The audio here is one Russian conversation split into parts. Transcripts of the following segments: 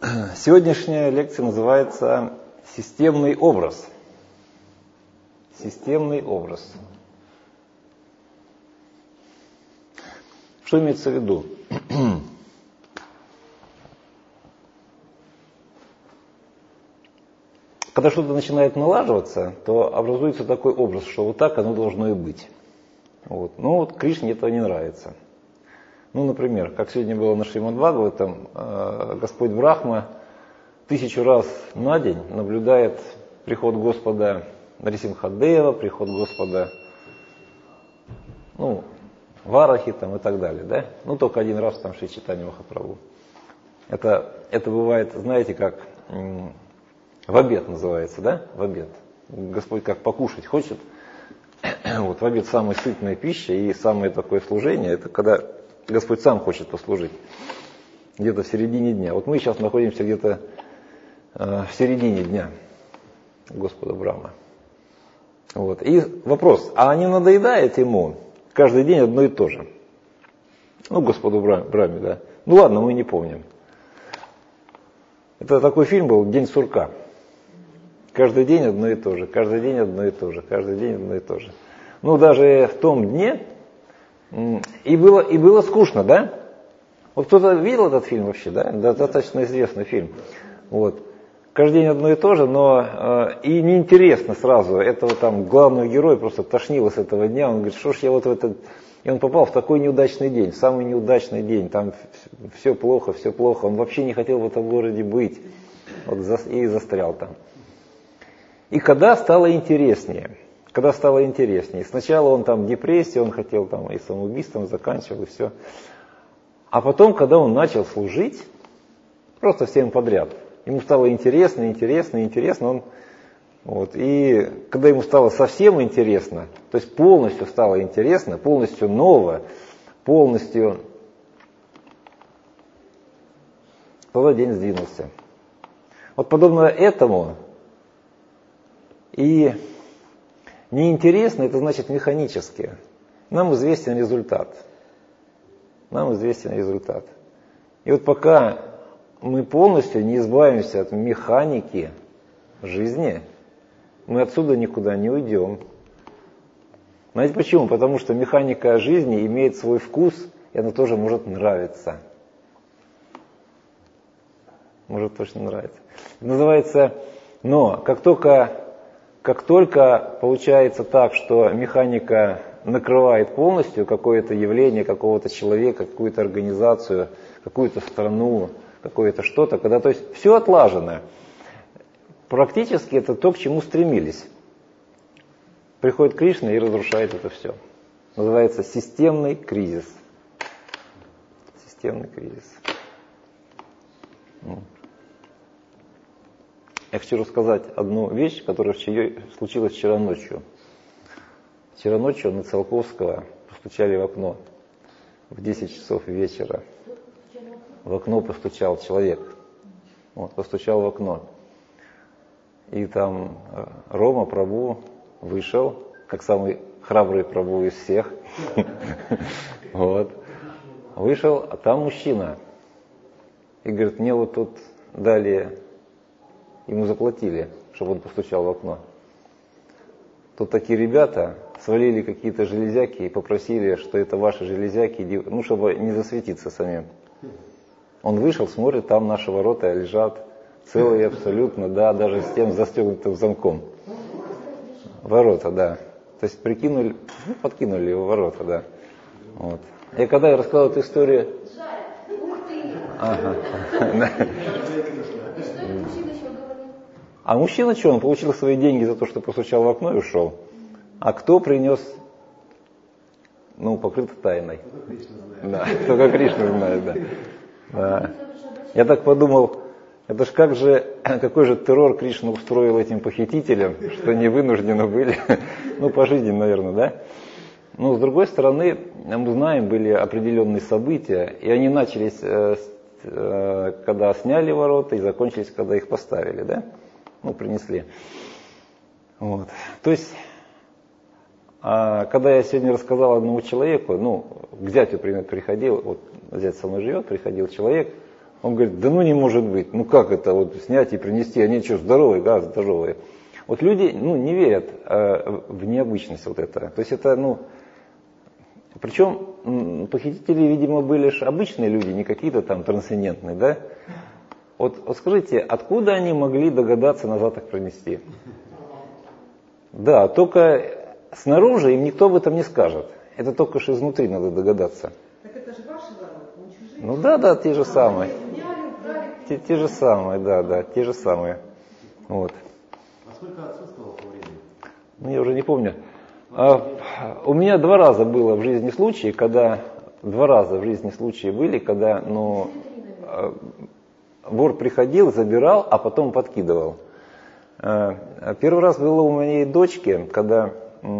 Сегодняшняя лекция называется «Системный образ». Системный образ. Что имеется в виду? Когда что-то начинает налаживаться, то образуется такой образ, что вот так оно должно и быть. Вот. Но вот Кришне этого не нравится. Ну, например, как сегодня было на Шримад-Бхагаватам, Господь Брахма 1000 раз на день наблюдает приход Господа Нарисимхадева, приход Господа Варахи там, и так далее. Да? Ну, только один раз там Шри Чайтанья Махапрабху. Это бывает, знаете, как в обед называется, да? В обед. Господь как покушать хочет. Вот в обед самая сытная пища и самое такое служение, это когда Господь сам хочет послужить. Где-то в середине дня. Вот мы сейчас находимся где-то в середине дня Господа Брахмы. Вот. И вопрос, а не надоедает ему каждый день одно и то же? Ну, Господу Брахме, да. Ну ладно, мы не помним. Это такой фильм был «День сурка». Каждый день одно и то же, каждый день одно и то же, каждый день одно и то же. Ну, даже в том дне и было скучно, да? Вот кто-то видел этот фильм вообще, да? Достаточно известный фильм. Вот. Каждый день одно и то же, но и неинтересно сразу. Этого там главного героя просто тошнило с этого дня. Он говорит, что ж я вот в этот... И он попал в такой неудачный день, в самый неудачный день. Там все плохо, все плохо. Он вообще не хотел в этом городе быть. Вот и застрял там. И когда стало интереснее, сначала он там в депрессии, он хотел там и самоубийством заканчивал, и все. А потом, когда он начал служить, просто всем подряд, ему стало интересно, он, вот, и когда ему стало совсем интересно, то есть полностью стало интересно, полностью ново, полностью, тогда день сдвинулся. Вот подобно этому. И неинтересно, это значит механически. Нам известен результат. И вот пока мы полностью не избавимся от механики жизни, мы отсюда никуда не уйдем. Знаете почему? Потому что механика жизни имеет свой вкус, и она тоже может нравиться. Может точно нравиться. Это называется, но как только получается так, что механика накрывает полностью какое-то явление, какого-то человека, какую-то организацию, какую-то страну, какое-то что-то, когда то есть все отлажено, практически это то, к чему стремились. Приходит Кришна и разрушает это все. Называется системный кризис. Системный кризис. Я хочу рассказать одну вещь, которая случилась вчера ночью. Вчера ночью на Циолковского постучали в окно в 10 часов вечера. В окно постучал человек. Вот, постучал в окно. И там Рома Прабху вышел, как самый храбрый Прабху из всех. Вот. Вышел, а там мужчина. И говорит, мне вот тут дали... Ему заплатили, чтобы он постучал в окно. Тут такие ребята свалили какие-то железяки и попросили, что это ваши железяки, чтобы не засветиться самим. Он вышел, смотрит, там наши ворота лежат целые абсолютно, да, даже с тем застегнутым замком. Ворота, да. То есть подкинули его ворота, да. Вот. И когда я рассказал эту историю... Ага. А мужчина что, он получил свои деньги за то, что постучал в окно и ушел. А кто принес, покрыто тайной. Да, только Кришна знает, да. Да. Я так подумал, это ж какой же террор Кришна устроил этим похитителям, что они вынуждены были, пожизненно, наверное, да. Но с другой стороны, мы знаем, были определенные события, и они начались, когда сняли ворота, и закончились, когда их поставили, да. Принесли. Вот. То есть, когда я сегодня рассказал одному человеку, к зятю приходил, вот зять со мной живет, приходил человек, Он говорит, да ну не может быть, ну как это вот снять и принести, они что, здоровые, да, здоровые. Вот люди, не верят в необычность вот это. То есть это, причем похитители, видимо, были же обычные люди, не какие-то там трансцендентные, да? Вот скажите, откуда они могли догадаться назад их принести? Да, только снаружи им никто об этом не скажет. Это только что изнутри надо догадаться. Так это же ваши ворот, не чужие? Ну да, те же самые. Те же самые, да, те же самые. Вот. А сколько отсутствовало по времени? Я уже не помню. У меня 2 раза было в жизни случаи, когда вор приходил, забирал, а потом подкидывал. Первый раз было у моей дочки, когда,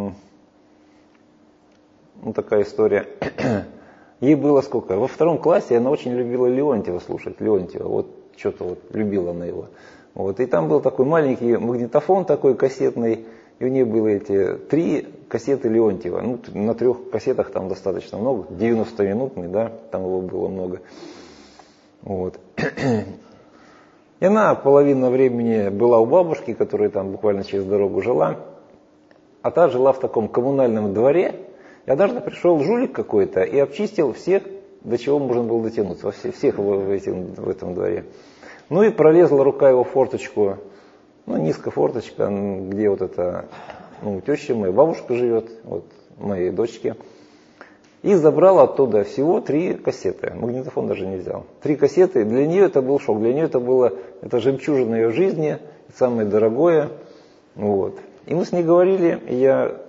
такая история, ей было сколько? Во 2 классе она очень любила Леонтьева слушать, вот что-то любила она его. Вот, и там был такой маленький магнитофон такой кассетный, и у нее было эти 3 кассеты Леонтьева. На 3 кассетах там достаточно много, 90-минутный, да, там его было много. Вот. И она половину времени была у бабушки, которая там буквально через дорогу жила, а та жила в таком коммунальном дворе. И однажды пришел жулик какой-то и обчистил всех, до чего можно было дотянуться, всех в этом дворе. И пролезла рука его в форточку, низко форточка, где вот это, теща моя, бабушка живет, вот моей дочки. И забрал оттуда всего 3 кассеты. Магнитофон даже не взял. 3 кассеты. Для нее это был шок. Для нее это жемчужина ее жизни, самое дорогое. Вот. И мы с ней говорили, и я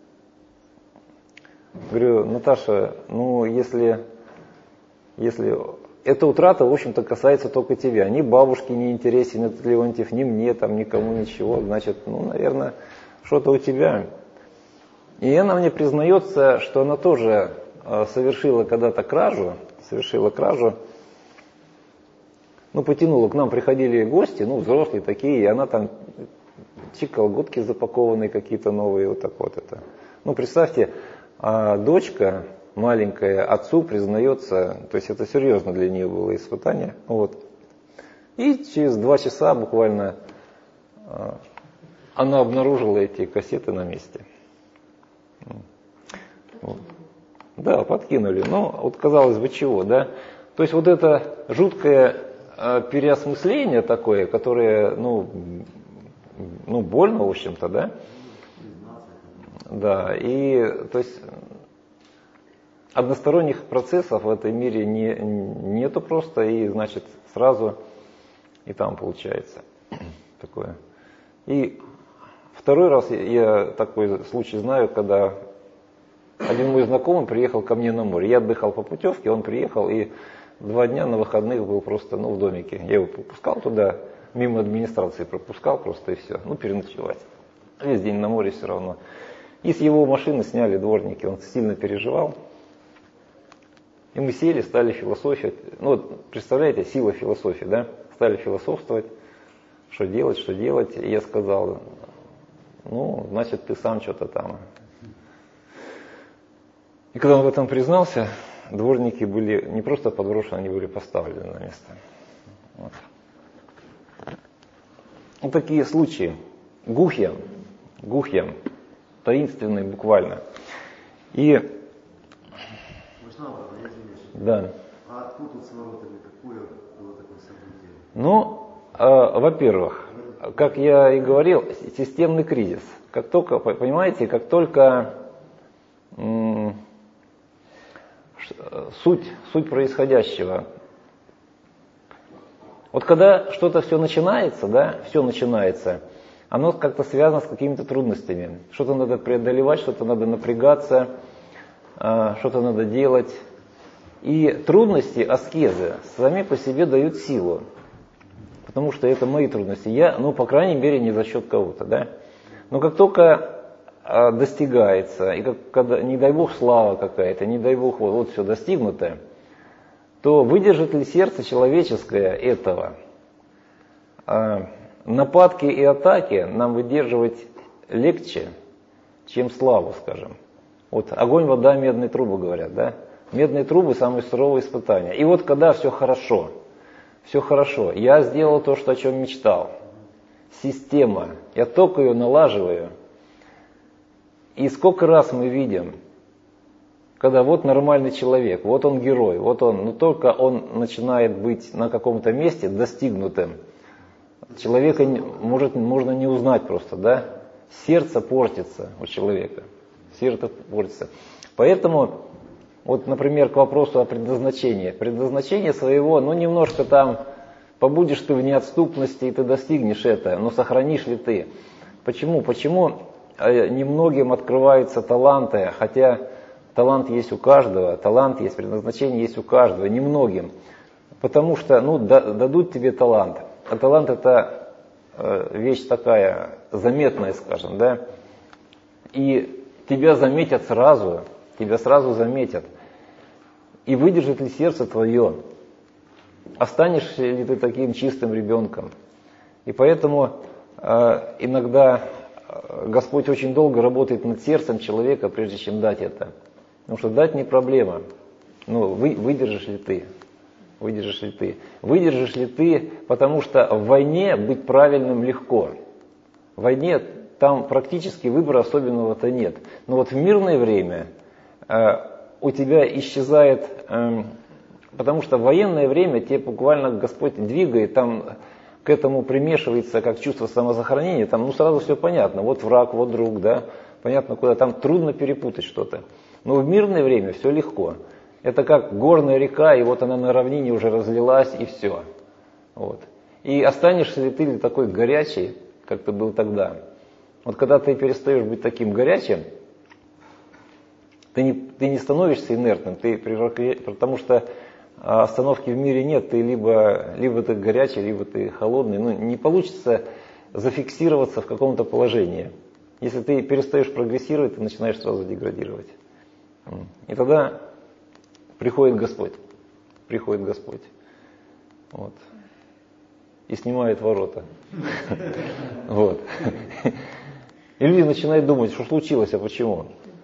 говорю, Наташа, если эта утрата, в общем-то, касается только тебя. Ни бабушке не интересен этот Леонтьев, ни мне, там, никому ничего. Значит, наверное, что-то у тебя. И она мне признается, что она тоже совершила когда-то кражу. Потянула, к нам приходили гости, взрослые такие, и она там колготки запакованные какие-то новые, вот так вот это. Представьте, дочка маленькая отцу признается, то есть это серьезно для нее было испытание. Вот. И через 2 часа буквально она обнаружила эти кассеты на месте. Вот. Да, подкинули. Казалось бы, чего, да? То есть вот это жуткое переосмысление такое, которое, больно, в общем-то, да? Да, и, то есть, односторонних процессов в этом мире нету просто, и, значит, сразу и там получается такое. И 2 раз я такой случай знаю, когда один мой знакомый приехал ко мне на море. Я отдыхал по путевке, он приехал, и 2 дня на выходных был просто, в домике. Я его пропускал туда, мимо администрации пропускал просто и все. Переночевать. Весь день на море все равно. И с его машины сняли дворники, он сильно переживал. И мы сели, стали философировать. Представляете, сила философии, да? Стали философствовать, что делать. И я сказал, значит, ты сам что-то там. И когда он в этом признался, дворники были не просто подброшены, они были поставлены на место. Вот такие случаи. Гухья, таинственные буквально. И... Да. А откуда тут с воротами? Какое было такое событие? Во-первых, как я и говорил, системный кризис. Как только суть происходящего. Вот когда что-то все начинается, оно как-то связано с какими-то трудностями. Что-то надо преодолевать, что-то надо напрягаться, что-то надо делать. И трудности, аскезы, сами по себе дают силу. Потому что это мои трудности. Я, по крайней мере, не за счет кого-то, да. Но как только достигается, и когда, не дай бог, слава какая-то, не дай бог, вот все достигнутое, то выдержит ли сердце человеческое этого? Нападки и атаки нам выдерживать легче, чем славу, скажем. Вот огонь, вода, медные трубы, говорят, да? Медные трубы – самые суровые испытания. И вот когда все хорошо, все хорошо. Я сделал то, о чем мечтал. Система. Я только ее налаживаю. И сколько раз мы видим, когда вот нормальный человек, вот он герой, вот он, но только он начинает быть на каком-то месте достигнутым. Человека можно не узнать просто, да? Сердце портится у человека. Сердце портится. Поэтому, вот, например, к вопросу о предназначении. Предназначение своего, немножко там, побудешь ты в неотступности, и ты достигнешь это, но сохранишь ли ты? Почему? Почему немногим открываются таланты, хотя талант есть у каждого, талант есть, предназначение есть у каждого, немногим. Потому что, дадут тебе талант. А талант это вещь такая заметная, скажем, да? И тебя заметят сразу, тебя сразу заметят. И выдержит ли сердце твое? Останешься ли ты таким чистым ребенком? И поэтому иногда Господь очень долго работает над сердцем человека, прежде чем дать это. Потому что дать не проблема. Выдержишь ли ты? Выдержишь ли ты? Выдержишь ли ты, потому что в войне быть правильным легко. В войне там практически выбора особенного-то нет. Но вот в мирное время у тебя исчезает, потому что в военное время тебе буквально Господь двигает, там к этому примешивается как чувство самосохранения, там сразу все понятно. Вот враг, вот друг, да, понятно куда, там трудно перепутать что-то. Но в мирное время все легко. Это как горная река, и вот она на равнине уже разлилась, и все. Вот. И останешься ли ты такой горячий, как ты был тогда? Вот когда ты перестаешь быть таким горячим, ты не становишься инертным, потому что остановки в мире нет, ты либо ты горячий, либо ты холодный. Не получится зафиксироваться в каком-то положении. Если ты перестаешь прогрессировать, ты начинаешь сразу деградировать. И тогда приходит Господь. Вот. И снимает ворота. Вот. И люди начинают думать, что случилось, а почему?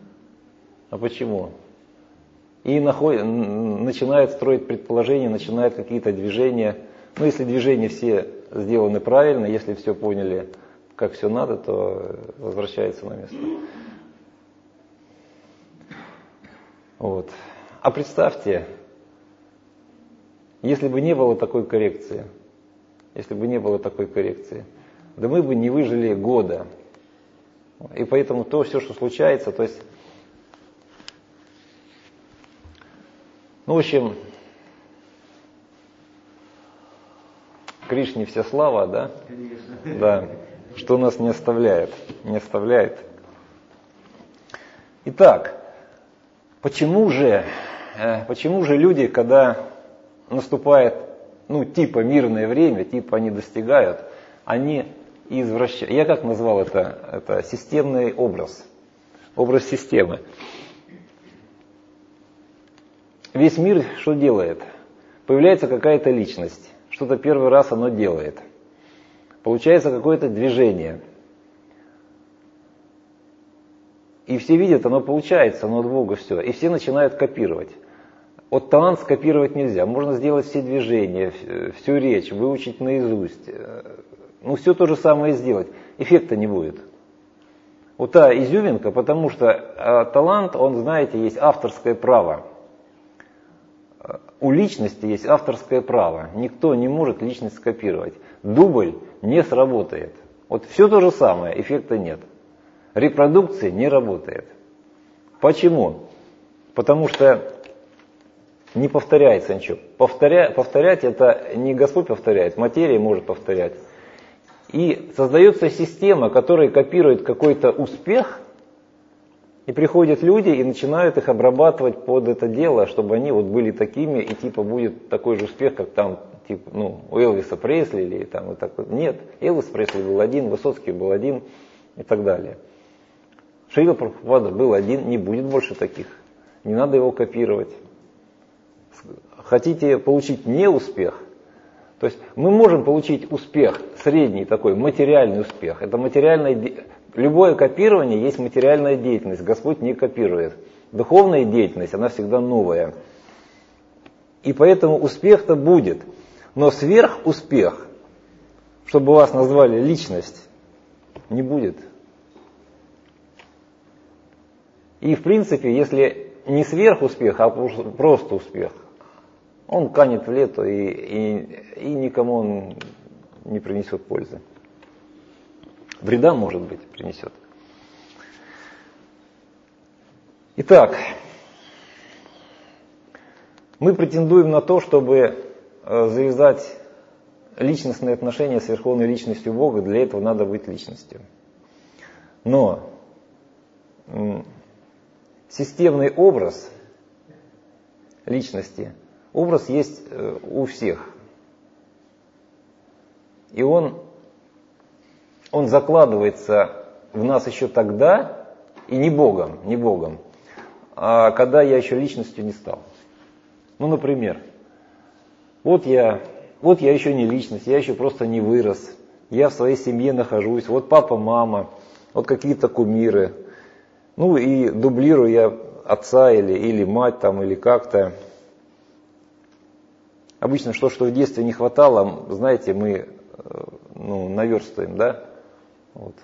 И начинают строить предположения, начинают какие-то движения. Если движения все сделаны правильно, если все поняли, как все надо, то возвращается на место. Вот. А представьте, если бы не было такой коррекции, да мы бы не выжили года. И поэтому то все, что случается, то есть, в общем, Кришне вся слава, да? Конечно. Да, что нас не оставляет. Итак, почему же люди, когда наступает, типа мирное время, типа они достигают, они извращают. Я как назвал это? Это системный образ системы. Весь мир что делает? Появляется какая-то личность, что-то первый раз оно делает. Получается какое-то движение. И все видят, оно получается, оно от Бога все. И все начинают копировать. Вот талант скопировать нельзя. Можно сделать все движения, всю речь, выучить наизусть. Все то же самое сделать. Эффекта не будет. Вот та изюминка, потому что талант, он, знаете, есть авторское право. У личности есть авторское право. Никто не может личность скопировать. Дубль не сработает. Вот все то же самое, эффекта нет. Репродукция не работает. Почему? Потому что не повторяется ничего. Повторять это не Господь повторяет, материя может повторять. И создается система, которая копирует какой-то успех, и приходят люди и начинают их обрабатывать под это дело, чтобы они были такими, и будет такой же успех, как там у Элвиса Пресли или там вот так вот. Нет, Элвис Пресли был один, Высоцкий был один и так далее. Шрила Прабхупада был один, не будет больше таких. Не надо его копировать. Хотите получить неуспех? То есть мы можем получить успех, средний такой, материальный успех. Это любое копирование есть материальная деятельность. Господь не копирует. Духовная деятельность, она всегда новая. И поэтому успех-то будет. Но сверхуспех, чтобы вас назвали личность, не будет. И в принципе, если не сверхуспех, а просто успех, он канет в лету и никому он не принесет пользы. Вреда, может быть, принесет. Итак, мы претендуем на то, чтобы завязать личностные отношения с Верховной Личностью Бога. Для этого надо быть личностью. Но системный образ личности, образ есть у всех. И он закладывается в нас еще тогда, и не Богом, а когда я еще личностью не стал. Ну, например, вот я еще не личность, я еще просто не вырос, я в своей семье нахожусь, вот папа, мама, вот какие-то кумиры, ну и дублирую я отца или мать там, или как-то. Обычно что в детстве не хватало, знаете, мы наверстываем, да? Вот.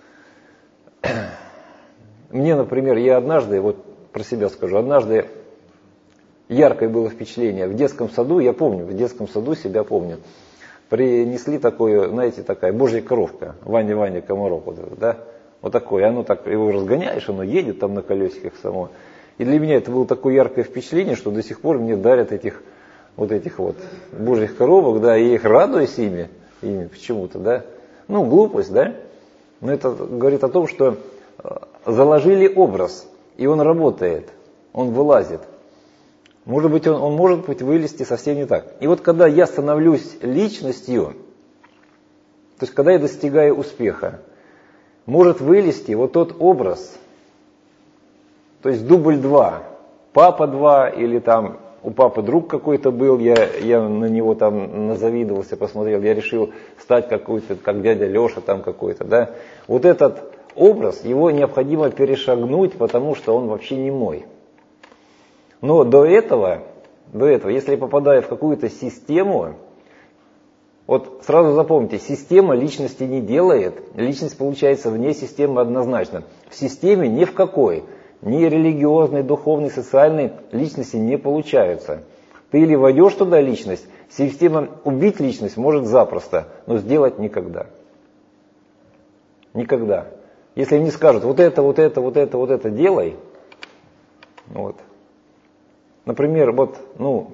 Мне, например, я однажды, вот про себя скажу, однажды яркое было впечатление. В детском саду, я помню, в детском саду себя помню. Принесли такое, знаете, такая божья коровка, Ваня Комаров, вот это, да? Вот такое, оно так, его разгоняешь, оно едет там на колесиках само. И для меня это было такое яркое впечатление, что до сих пор мне дарят этих божьих коровок, да, и я их радуюсь ими почему-то, да. Ну, глупость, да. Но это говорит о том, что заложили образ, и он работает, он вылазит. Может быть, он может вылезти совсем не так. И вот когда я становлюсь личностью, то есть когда я достигаю успеха, может вылезти вот тот образ, то есть дубль 2, папа 2, или там у папы друг какой-то был, я на него там назавидовался, посмотрел, я решил стать какой-то, как дядя Леша там какой-то, да. Вот этот образ, его необходимо перешагнуть, потому что он вообще не мой. Но до этого, если я попадаю в какую-то систему, вот сразу запомните, система личности не делает, личность получается вне системы однозначно. В системе ни в какой, ни религиозной, духовной, социальной личности не получаются. Ты или войдешь туда личность, система убить личность может запросто, но сделать никогда. Никогда. Если мне скажут, вот это делай, вот. Например, в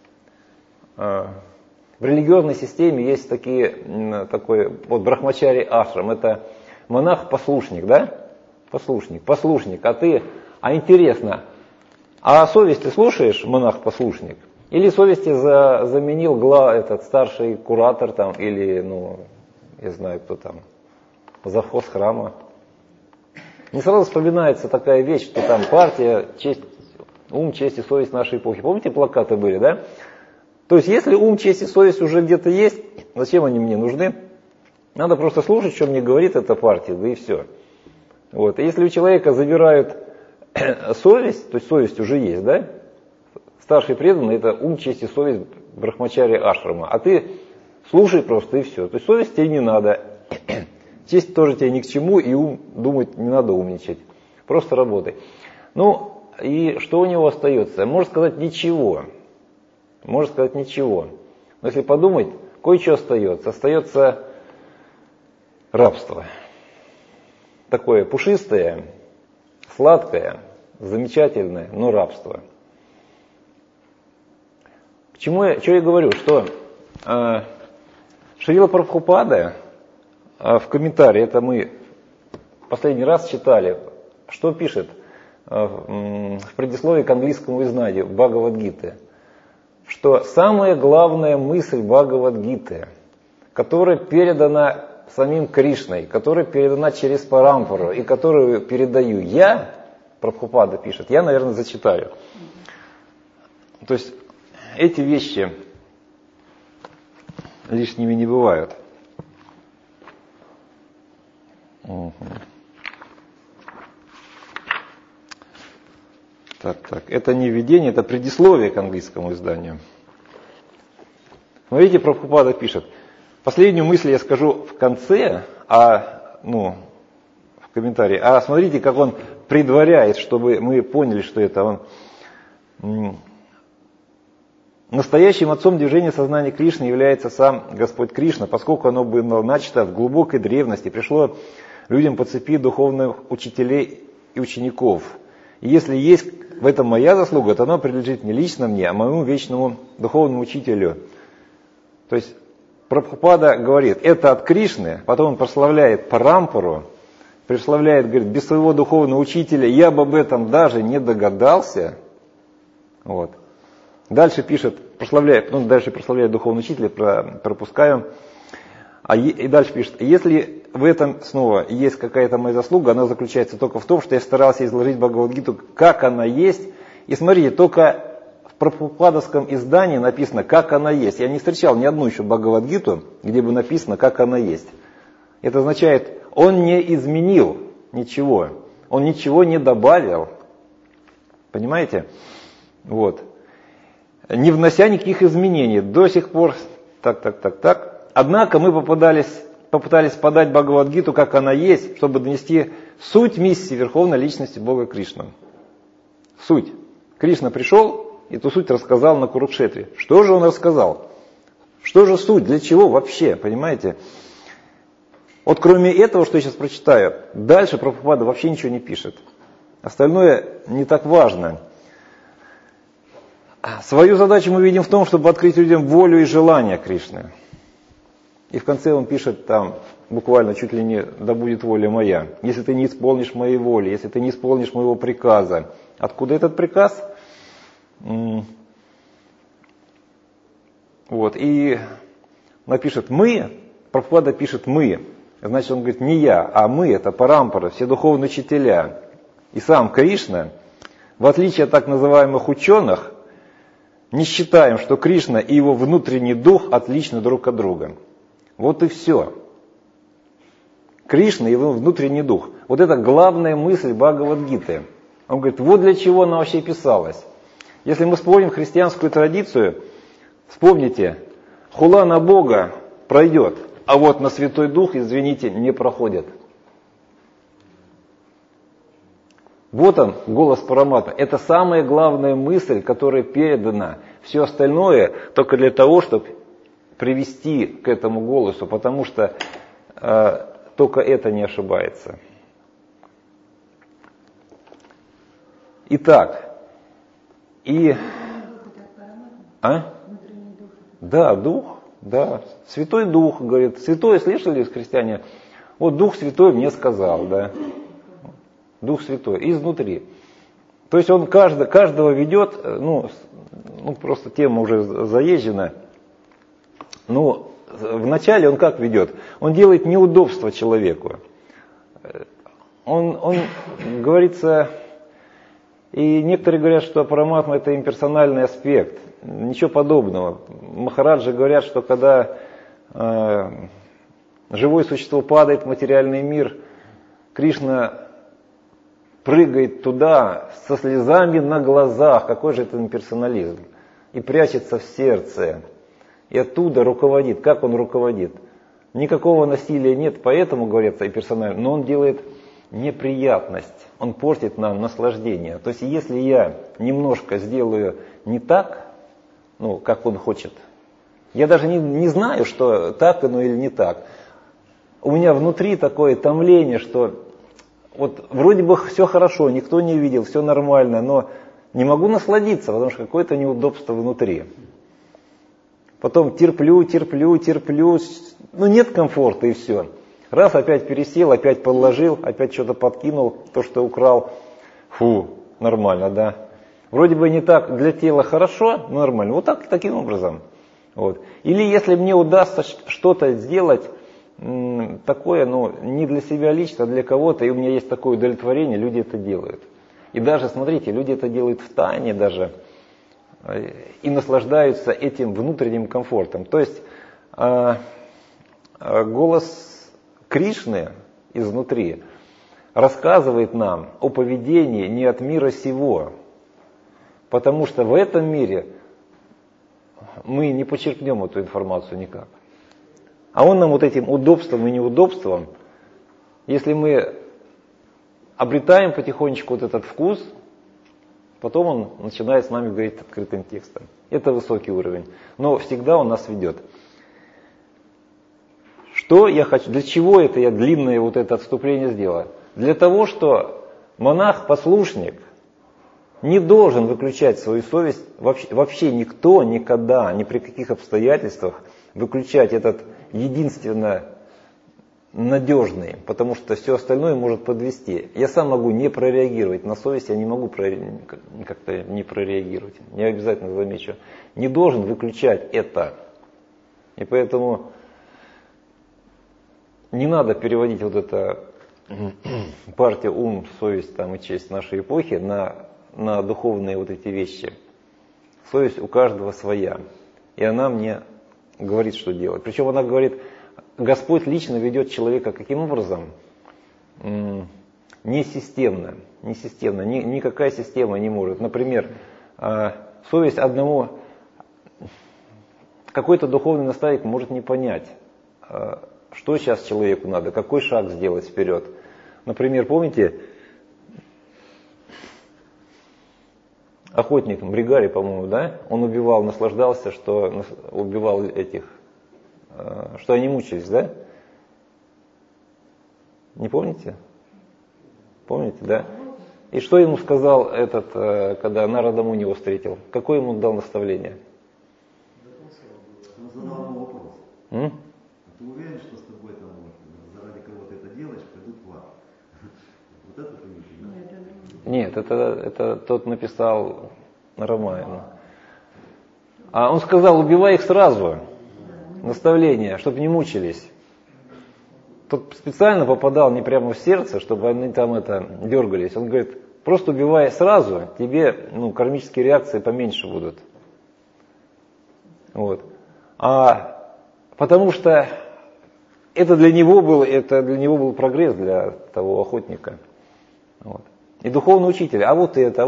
религиозной системе есть такой брахмачари ашрам, это монах-послушник, да? Послушник, а интересно, а совесть ты слушаешь, монах-послушник? Или совести заменил этот старший куратор там, или, я знаю, кто там, завхоз храма? Не сразу вспоминается такая вещь, что там партия, ум, честь и совесть нашей эпохи. Помните, плакаты были, да? То есть, если ум, честь и совесть уже где-то есть, зачем они мне нужны? Надо просто слушать, что мне говорит эта партия, да и все. Вот. И если у человека забирают совесть, то есть совесть уже есть, да? Старший преданный — это ум, честь и совесть брахмачари ашрама. А ты слушай просто и все. То есть совесть тебе не надо, честь тоже тебе ни к чему, и ум думать не надо умничать. Просто работай. И что у него остается? Можно сказать ничего. Но если подумать, кое-что остается. Остается рабство. Такое пушистое, сладкое, замечательное, но рабство. Что я говорю? Что Шрила Прабхупада в комментарии, это мы последний раз читали, что пишет в предисловии к английскому изданию Бхагавад-гиты, что самая главная мысль Бхагавад-гиты, которая передана самим Кришной, которая передана через Парампару и которую передаю я, Прабхупада пишет, я, наверное, зачитаю. То есть эти вещи лишними не бывают. Так, это не введение, это предисловие к английскому изданию. Смотрите, Прабхупада пишет. Последнюю мысль я скажу в конце, в комментарии. А смотрите, как он предваряет, чтобы мы поняли, что это он. Настоящим отцом движения сознания Кришны является сам Господь Кришна, поскольку оно было начато в глубокой древности, пришло людям по цепи духовных учителей и учеников. И если есть в этом моя заслуга, то оно принадлежит не лично мне, а моему вечному духовному учителю. То есть Прабхупада говорит, это от Кришны, потом он прославляет Парампару, прославляет, говорит, без своего духовного учителя я бы об этом даже не догадался. Вот. Дальше пишет, дальше прославляет духовного учителя, пропускаем. И дальше пишет, если в этом снова есть какая-то моя заслуга, она заключается только в том, что я старался изложить Бхагавад-гиту, как она есть. И смотрите, только в прабхупадовском издании написано, как она есть. Я не встречал ни одну еще Бхагавад-гиту, где бы написано, как она есть. Это означает, он не изменил ничего, он ничего не добавил. Понимаете? Вот. Не внося никаких изменений. До сих пор так. Однако мы попытались подать Бхагавад-гиту, как она есть, чтобы донести суть миссии Верховной Личности Бога Кришны. Суть. Кришна пришел, и эту суть рассказал на Курукшетре. Что же он рассказал? Что же суть? Для чего вообще? Понимаете? Вот кроме этого, что я сейчас прочитаю, дальше Прабхупада вообще ничего не пишет. Остальное не так важно. Свою задачу мы видим в том, чтобы открыть людям волю и желание Кришны. И в конце он пишет там, буквально чуть ли не «да будет воля моя». Если ты не исполнишь моей воли, если ты не исполнишь моего приказа. Откуда этот приказ? Вот, и напишет «мы», Прабхупада пишет «мы». Значит, он говорит не я, а мы, это Парампара, все духовные учителя. И сам Кришна, в отличие от так называемых ученых, не считаем, что Кришна и его внутренний дух отличны друг от друга. Вот и все. Кришна и его внутренний дух. Вот это главная мысль Бхагавад-гиты. Он говорит, вот для чего она вообще писалась. Если мы вспомним христианскую традицию, вспомните, хула на Бога пройдет, а вот на Святой Дух, извините, не проходит. Вот он, голос Параматмы. Это самая главная мысль, которая передана. Все остальное только для того, чтобы привести к этому голосу, потому что только это не ошибается. Итак, Да, Дух, да. Святой Дух, говорит. Святой, слышали христиане? Вот Дух Святой мне сказал, да. Дух Святой, изнутри. То есть он каждого ведет, просто тема уже заезжена. Вначале он как ведет? Он делает неудобство человеку. Он говорится, и некоторые говорят, что Параматма это имперсональный аспект. Ничего подобного. Махараджи говорят, что когда живое существо падает в материальный мир, Кришна прыгает туда со слезами на глазах. Какой же это имперсонализм? И прячется в сердце. И оттуда руководит. Как он руководит? Никакого насилия нет, поэтому, говорится, имперсонально. Но он делает неприятность. Он портит нам наслаждение. То есть, если я немножко сделаю не так, как он хочет, я даже не знаю, что так оно или не так. У меня внутри такое томление, что вот вроде бы все хорошо, никто не видел, все нормально, но не могу насладиться, потому что какое-то неудобство внутри. Потом терплю, нет комфорта и все. Раз опять пересел, опять подложил, опять что-то подкинул, то, что украл. Фу, нормально, да. Вроде бы не так для тела хорошо, но нормально. Вот таким образом. Вот. Или если мне удастся что-то сделать такое, не для себя лично, а для кого-то, и у меня есть такое удовлетворение, люди это делают. И даже, смотрите, люди это делают в тайне даже, и наслаждаются этим внутренним комфортом. То есть голос Кришны изнутри рассказывает нам о поведении не от мира сего, потому что в этом мире мы не почерпнем эту информацию никак. А он нам вот этим удобством и неудобством, если мы обретаем потихонечку вот этот вкус, потом он начинает с нами говорить открытым текстом. Это высокий уровень. Но всегда он нас ведет. Что я хочу, для чего это я длинное вот это отступление сделал? Для того, что монах-послушник не должен выключать свою совесть, вообще никто, никогда, ни при каких обстоятельствах выключать этот единственно надежный, потому что все остальное может подвести. Я сам могу не прореагировать на совесть, я не могу как-то не прореагировать. Я обязательно замечу. Не должен выключать это. И поэтому не надо переводить вот это партия ум, совесть там, и честь нашей эпохи на духовные вот эти вещи. Совесть у каждого своя. И она мне говорит, что делать. Причем она говорит, Господь лично ведет человека каким образом? Не системно. Никакая система не может. Например, совесть одному, какой-то духовный наставник может не понять, что сейчас человеку надо, какой шаг сделать вперед. Например, помните, охотник Бригари, по-моему, да? Он убивал, наслаждался, что убивал этих, что они мучились, да? Не помните? Помните, да? И что ему сказал этот, когда Нарада Муни его встретил? Какое ему дал наставление? Он задал ему вопрос. Ты уверен, что с тобой там заради кого ты это делаешь, пойдут в ад? Вот это ты не Нет, это тот написал Рамаяну. А он сказал, убивай их сразу. Наставление, чтобы не мучились. Тот специально попадал не прямо в сердце, чтобы они там дергались. Он говорит, просто убивай сразу, тебе кармические реакции поменьше будут. Вот. Потому что это для него был прогресс для того охотника. Вот. И духовный учитель, а вот это.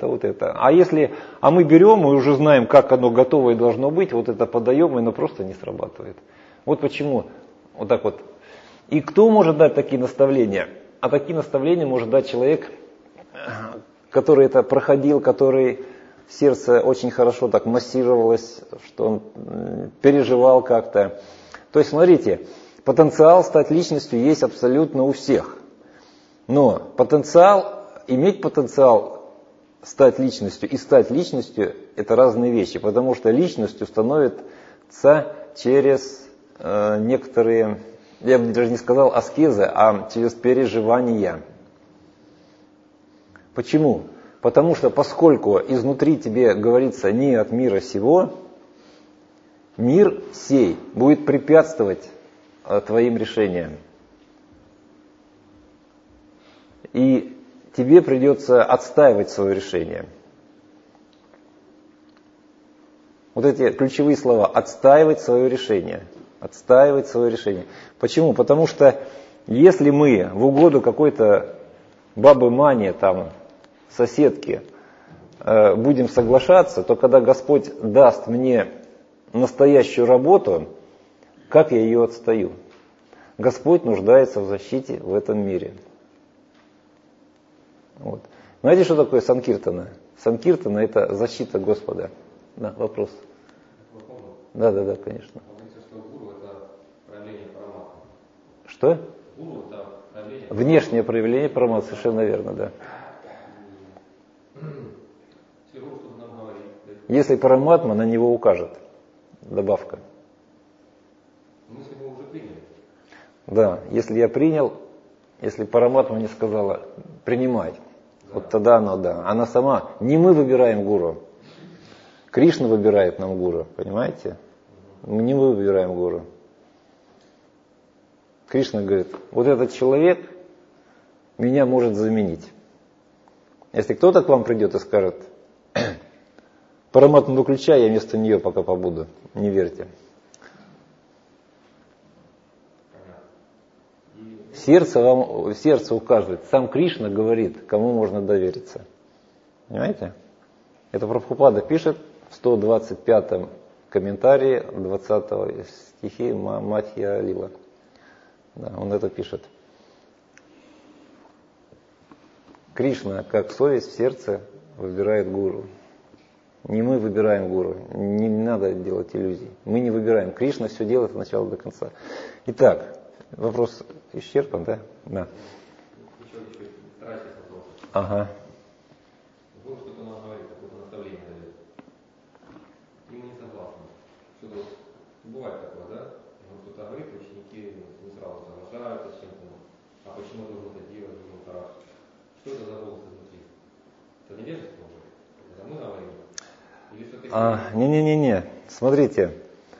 А мы берем, мы уже знаем, как оно готово и должно быть, вот это подаем, и оно просто не срабатывает. Вот почему вот так вот. И кто может дать такие наставления? А такие наставления может дать человек, который это проходил, который сердце очень хорошо так массировалось, что он переживал как-то. То есть, смотрите, потенциал стать личностью есть абсолютно у всех. Но иметь потенциал стать личностью и стать личностью – это разные вещи, потому что личностью становится через некоторые, я бы даже не сказал аскезы, а через переживания. Почему? Потому что поскольку изнутри тебе говорится не от мира сего, мир сей будет препятствовать твоим решениям. И тебе придется отстаивать свое решение. Вот эти ключевые слова. Отстаивать свое решение. Отстаивать свое решение. Почему? Потому что если мы в угоду какой-то бабы Мани, там, соседки, будем соглашаться, то когда Господь даст мне настоящую работу, как я ее отстаю? Господь нуждается в защите в этом мире. Вот. Знаете, что такое санкиртана? Санкиртана – это защита Господа. Да, вопрос. Да, конечно. Гуру – это проявление параматмы. Что? Гуру – это проявление. Внешнее проявление параматмы, совершенно верно, да. Если параматма, на него укажет. Добавка. Если мы уже приняли. Да, если я принял, если параматма не сказала принимать, вот тогда оно да. Она сама, не мы выбираем гуру. Кришна выбирает нам гуру, понимаете? Не мы выбираем гуру. Кришна говорит, вот этот человек меня может заменить. Если кто-то к вам придет и скажет, параматму выключай, я вместо нее пока побуду, не верьте. Сердце указывает, сам Кришна говорит, кому можно довериться. Понимаете? Это Прабхупада пишет в 125-м комментарии 20 стихи Мадхья Лила. Да, он это пишет. Кришна, как совесть в сердце, выбирает гуру. Не мы выбираем гуру, не надо делать иллюзий. Мы не выбираем. Кришна все делает от начала до конца. Итак, вопрос исчерпан, да? Да. Еще старайтесь вопрос. Ага. Вы что-то нам говорите, какое-то наставление дает. И мы не согласны. Что-то вот бывает такое, да? Кто-то говорит, ученики не сразу соглашаются с чем-то. А почему я должен это делать, должен так? Что это за голос изнутри? Это невежество уже? Это мы говорим? Или что-то... Не-не-не. Смотрите.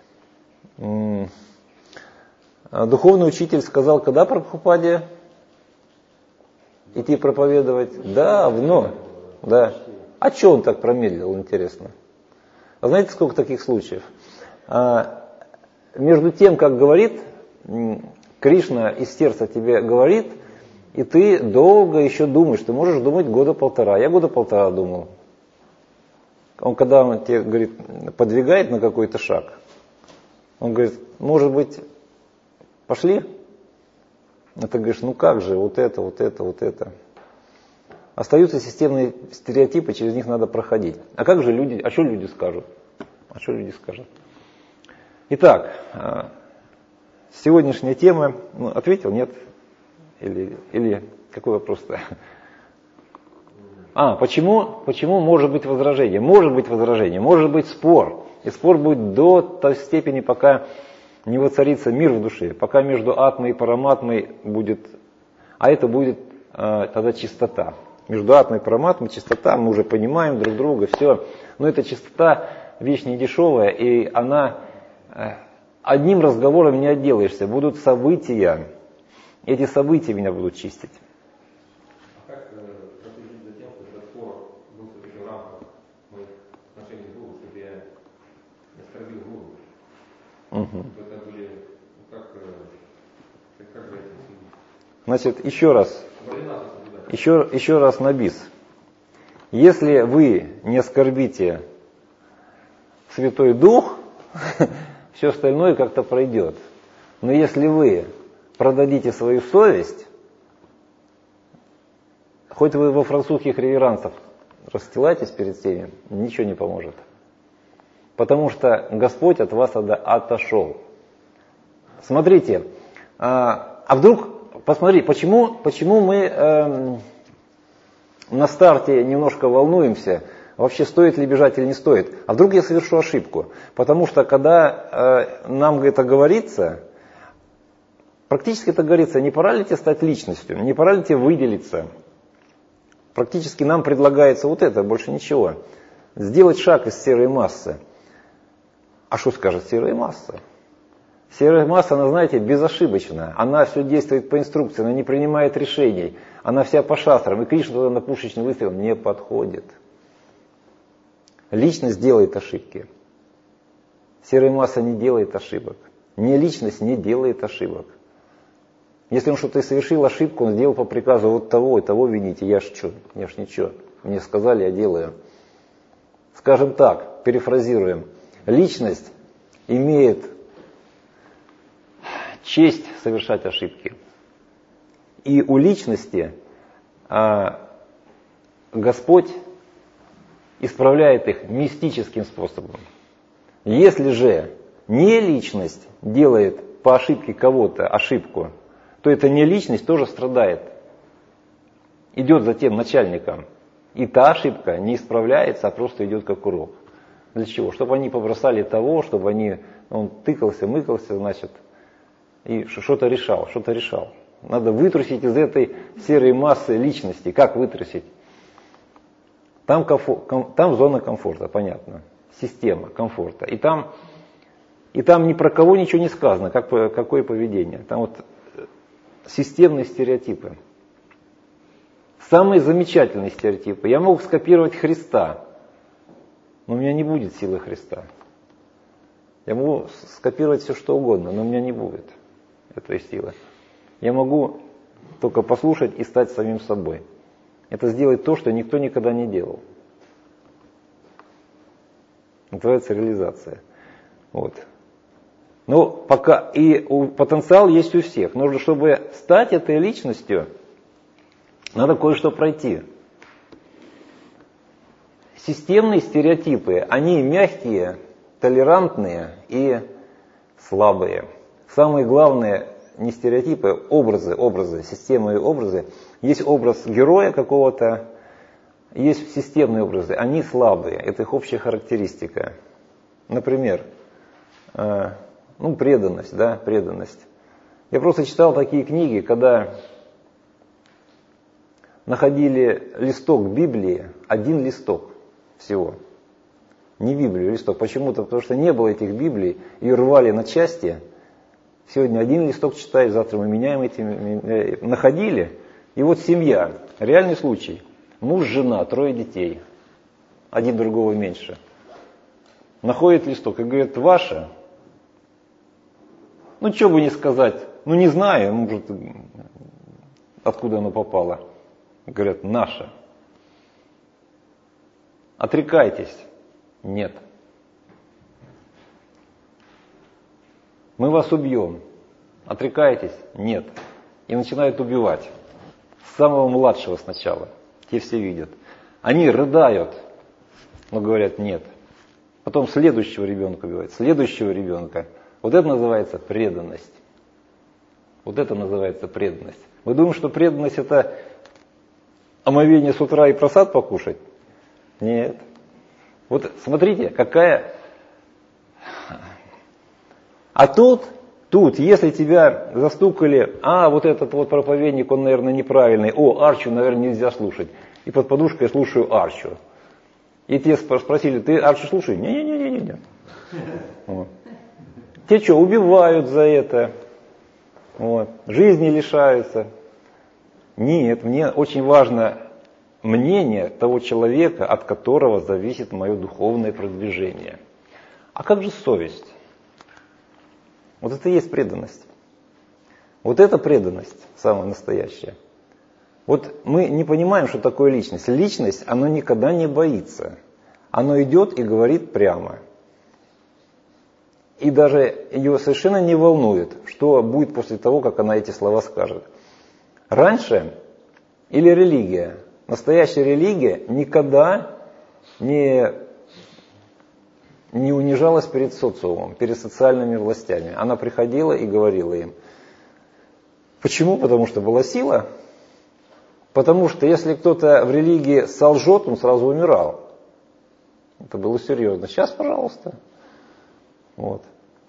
Духовный учитель сказал, когда Прабхупаде идти проповедовать? Давно. Да. А что он так промедлил, интересно? А знаете, сколько таких случаев? Между тем, как говорит, Кришна из сердца тебе говорит, и ты долго еще думаешь, ты можешь думать года полтора. Я года полтора думал. Когда он тебе, говорит, подвигает на какой-то шаг, он говорит, может быть, пошли? А ты говоришь, ну как же, вот это, вот это, вот это. Остаются системные стереотипы, через них надо проходить. А как же люди, а что люди скажут? Итак, сегодняшняя тема, ответил, нет? Или какой вопрос-то? Почему может быть возражение? Может быть возражение, может быть спор. И спор будет до той степени, пока не воцарится мир в душе, пока между атмой и параматмой будет, а это будет тогда чистота. Между атмой и параматмой чистота, мы уже понимаем друг друга, все. Но эта чистота вещь не дешевая, и она одним разговором не отделаешься. Будут события, эти события меня будут чистить. А как проследить за тем, что этот спор был все-таки в рамках моих отношений с Гуру, чтобы я не оскорбил Гуру? Это были, как же это следить? Значит, еще раз на бис. Если вы не оскорбите Святой Дух, все остальное как-то пройдет. Но если вы продадите свою совесть, хоть вы во французских реверансах расстилаетесь перед всеми, ничего не поможет. Потому что Господь от вас отошел. Смотрите, посмотри, почему мы на старте немножко волнуемся, вообще стоит ли бежать или не стоит. А вдруг я совершу ошибку? Потому что когда нам это говорится, практически это говорится, не пора ли тебе стать личностью, не пора ли тебе выделиться. Практически нам предлагается вот это, больше ничего. Сделать шаг из серой массы. А что скажет серая масса? Серая масса, она, знаете, безошибочна. Она все действует по инструкции, она не принимает решений. Она вся по шастрам. И Кришна туда на пушечный выстрел не подходит. Личность делает ошибки. Серая масса не делает ошибок. Не личность не делает ошибок. Если он что-то совершил ошибку, он сделал по приказу вот того и того вините. Я ж ничего. Мне сказали, я делаю. Скажем так, перефразируем. Личность имеет честь совершать ошибки. И у личности Господь исправляет их мистическим способом. Если же не личность делает по ошибке кого-то ошибку, то эта не личность тоже страдает. Идет за тем начальником. И та ошибка не исправляется, а просто идет как урок. Для чего? Чтобы они побросали того, чтобы он тыкался, мыкался, значит, и что-то решал. Надо вытрусить из этой серой массы личности. Как вытрусить? Там зона комфорта, понятно. Система комфорта. И там ни про кого ничего не сказано, какое поведение. Там вот системные стереотипы. Самые замечательные стереотипы. Я могу скопировать Христа, но у меня не будет силы Христа. Я могу скопировать все, что угодно, но у меня не будет этой силы. Я могу только послушать и стать самим собой. Это сделать то, что никто никогда не делал. Называется реализация. Вот. Но пока и потенциал есть у всех. Нужно, чтобы стать этой личностью, надо кое-что пройти. Системные стереотипы, они мягкие, толерантные и слабые. Самые главные не стереотипы, образы, системные образы. Есть образ героя какого-то, есть системные образы, они слабые, это их общая характеристика. Например, преданность, да, преданность. Я просто читал такие книги, когда находили листок Библии, один листок всего. Не Библию, листок. Почему-то, потому что не было этих Библий, ее рвали на части. Сегодня один листок читаешь, завтра мы меняем эти. Находили, и вот семья, реальный случай. Муж, жена, 3 детей, один другого меньше. Находит листок и говорит, ваше. Что бы не сказать, не знаю, может, откуда оно попало. Говорят, наше. Отрекайтесь. Нет. Мы вас убьем. Отрекаетесь? Нет. И начинают убивать. Самого младшего сначала. Те все видят. Они рыдают, но говорят нет. Потом следующего ребенка убивают, следующего ребенка. Вот это называется преданность. Вот это называется преданность. Вы думаете, что преданность это омовение с утра и просад покушать? Нет. Вот смотрите, какая... А тут, если тебя застукали, вот этот вот проповедник, он, наверное, неправильный, Арчу, наверное, нельзя слушать. И под подушкой я слушаю Арчу. И те спросили, ты Арчу слушаешь? Не-не-не-не-не. Вот. Те что, убивают за это? Вот. Жизни лишаются? Нет, мне очень важно мнение того человека, от которого зависит мое духовное продвижение. А как же совесть? Вот это и есть преданность. Вот это преданность, самая настоящая. Вот мы не понимаем, что такое личность. Личность, она никогда не боится. Она идет и говорит прямо. И даже ее совершенно не волнует, что будет после того, как она эти слова скажет. Раньше, или религия, настоящая религия никогда не унижалась перед социумом, перед социальными властями. Она приходила и говорила им. Почему? Потому что была сила. Потому что если кто-то в религии солжет, он сразу умирал. Это было серьезно. Сейчас, пожалуйста. Вот.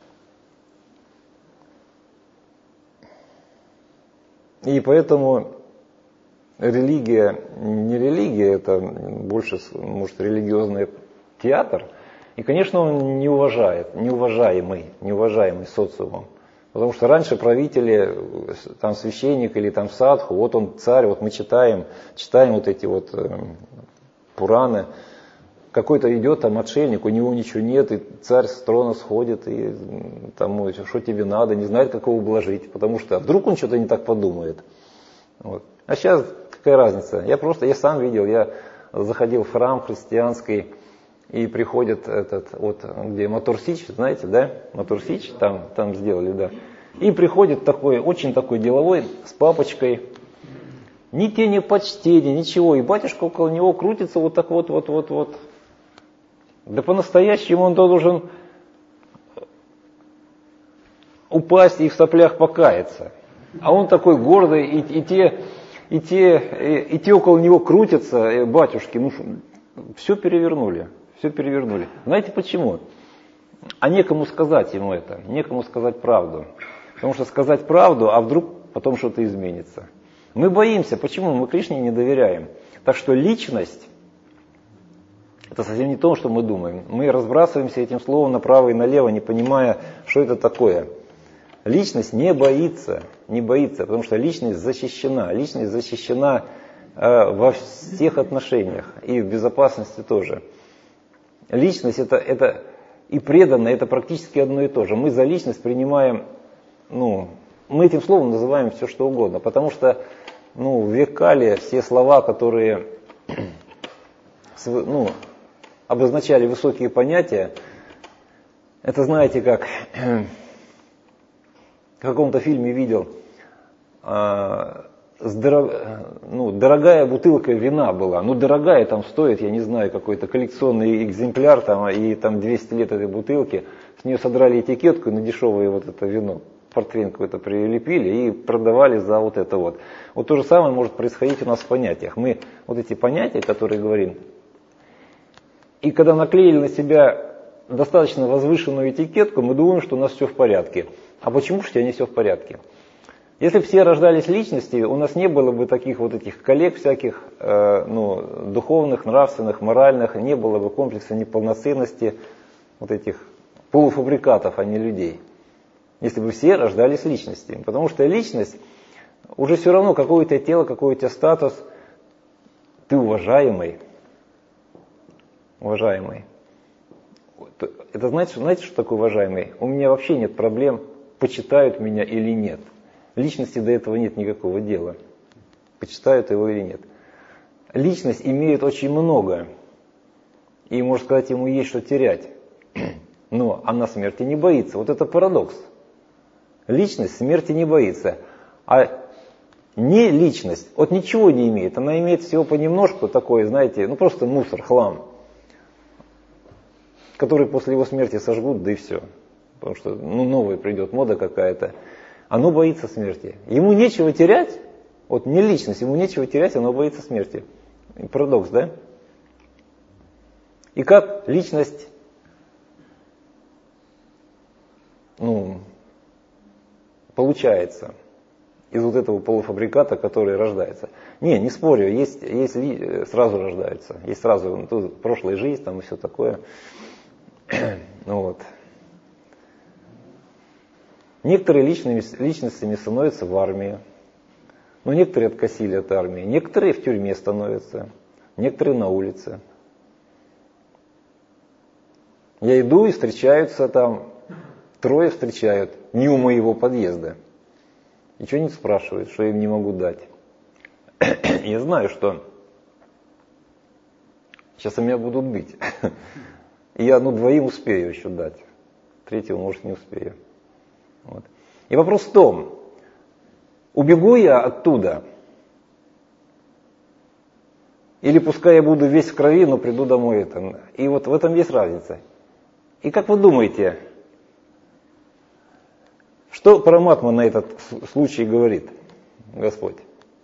И поэтому религия, не религия, это больше, может, религиозный театр. И, конечно, он неуважаемый социумом. Потому что раньше правители, там священник или там садху, вот он царь, вот мы читаем вот эти вот Пураны. Какой-то идет там отшельник, у него ничего нет, и царь с трона сходит, и там, что тебе надо, не знает, как его ублажить, потому что вдруг он что-то не так подумает. Вот. А сейчас какая разница? Я сам видел, я заходил в храм христианский, и приходит где Матурсич, знаете, да? Матурсич, там сделали, да. И приходит очень такой деловой, с папочкой, ни тени почтения, ничего, и батюшка около него крутится вот так вот. Да по-настоящему он должен упасть и в соплях покаяться. А он такой гордый, и те около него крутятся, батюшки, все перевернули. Знаете почему? А некому сказать ему это, некому сказать правду. Потому что сказать правду, а вдруг потом что-то изменится. Мы боимся, почему? Мы Кришне не доверяем. Так что личность, это совсем не то, что мы думаем. Мы разбрасываемся этим словом направо и налево, не понимая, что это такое. Личность не боится, потому что личность защищена. Личность защищена во всех отношениях, и в безопасности тоже. Личность это и преданное, это практически одно и то же. Мы за личность принимаем, мы этим словом называем все что угодно, потому что в векале все слова, которые обозначали высокие понятия, Это знаете, как в каком-то фильме видел, дорогая бутылка вина была. Ну, дорогая там стоит, я не знаю, какой-то коллекционный экземпляр, там, и там 200 лет этой бутылки. С нее содрали этикетку и на дешевое вот это вино, портвейн какой-то прилепили и продавали за вот это вот. Вот то же самое может происходить у нас в понятиях. Мы вот эти понятия, которые говорим, и когда наклеили на себя достаточно возвышенную этикетку, мы думаем, что у нас все в порядке. А почему же у тебя не все в порядке? Если бы все рождались личности, у нас не было бы таких вот этих коллег всяких, духовных, нравственных, моральных, не было бы комплекса неполноценности, вот этих полуфабрикатов, а не людей. Если бы все рождались личностями. Потому что личность, уже все равно, какое у тебя тело, какой у тебя статус, ты уважаемый. Уважаемый. Это знаете, что такое уважаемый? У меня вообще нет проблем, почитают меня или нет. Личности до этого нет никакого дела. Почитают его или нет. Личность имеет очень много. И, можно сказать, ему есть что терять. Но она смерти не боится. Вот это парадокс. Личность смерти не боится. А не личность, вот ничего не имеет. Она имеет всего понемножку такой, знаете, ну просто мусор, хлам, который после его смерти сожгут, да и все. Потому что новая придет мода какая-то. Оно боится смерти. Ему нечего терять, вот не личность, ему нечего терять, оно боится смерти. Парадокс, да? И как личность, получается из вот этого полуфабриката, который рождается. Не спорю, есть сразу рождаются, есть сразу прошлая жизнь там и все такое. Вот. Некоторые личностями становятся в армии, но некоторые откосили от армии, некоторые в тюрьме становятся, некоторые на улице. Я иду и встречаются там, 3 встречают, не у моего подъезда. И что-нибудь спрашивают, что я им не могу дать. Я знаю, что сейчас меня будут бить. И я 2 успею еще дать, 3 может не успею. Вот. И вопрос в том, убегу я оттуда, или пускай я буду весь в крови, но приду домой. И вот в этом есть разница. И как вы думаете, что Параматма на этот случай говорит, Господь?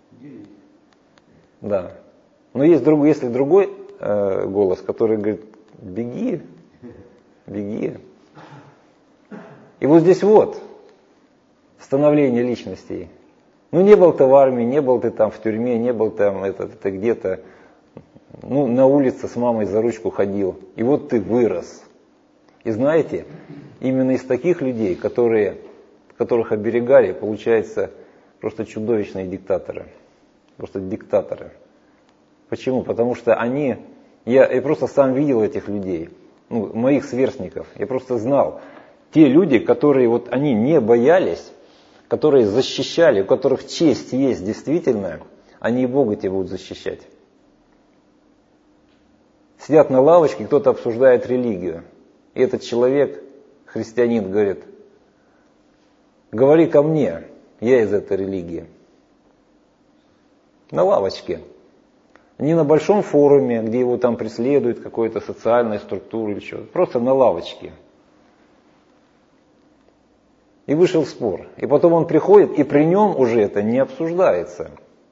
Да. Но есть другой голос, который говорит, беги, беги. И вот здесь вот становление личностей. Не был ты в армии, не был ты там в тюрьме, не был там ты где-то, на улице с мамой за ручку ходил. И вот ты вырос. И знаете, именно из таких людей, которых оберегали, получается, просто чудовищные диктаторы. Просто диктаторы. Почему? Потому что я просто сам видел этих людей, моих сверстников. Я просто знал. Те люди, которые они не боялись, которые защищали, у которых честь есть действительно, они и Бога тебе будут защищать. Сидят на лавочке, кто-то обсуждает религию. И этот человек, христианин, говорит, говори ко мне, я из этой религии. На лавочке. Не на большом форуме, где его там преследуют, какой-то социальной структуры или что-то. Просто на лавочке. И вышел спор. И потом он приходит, и при нем уже это не обсуждается.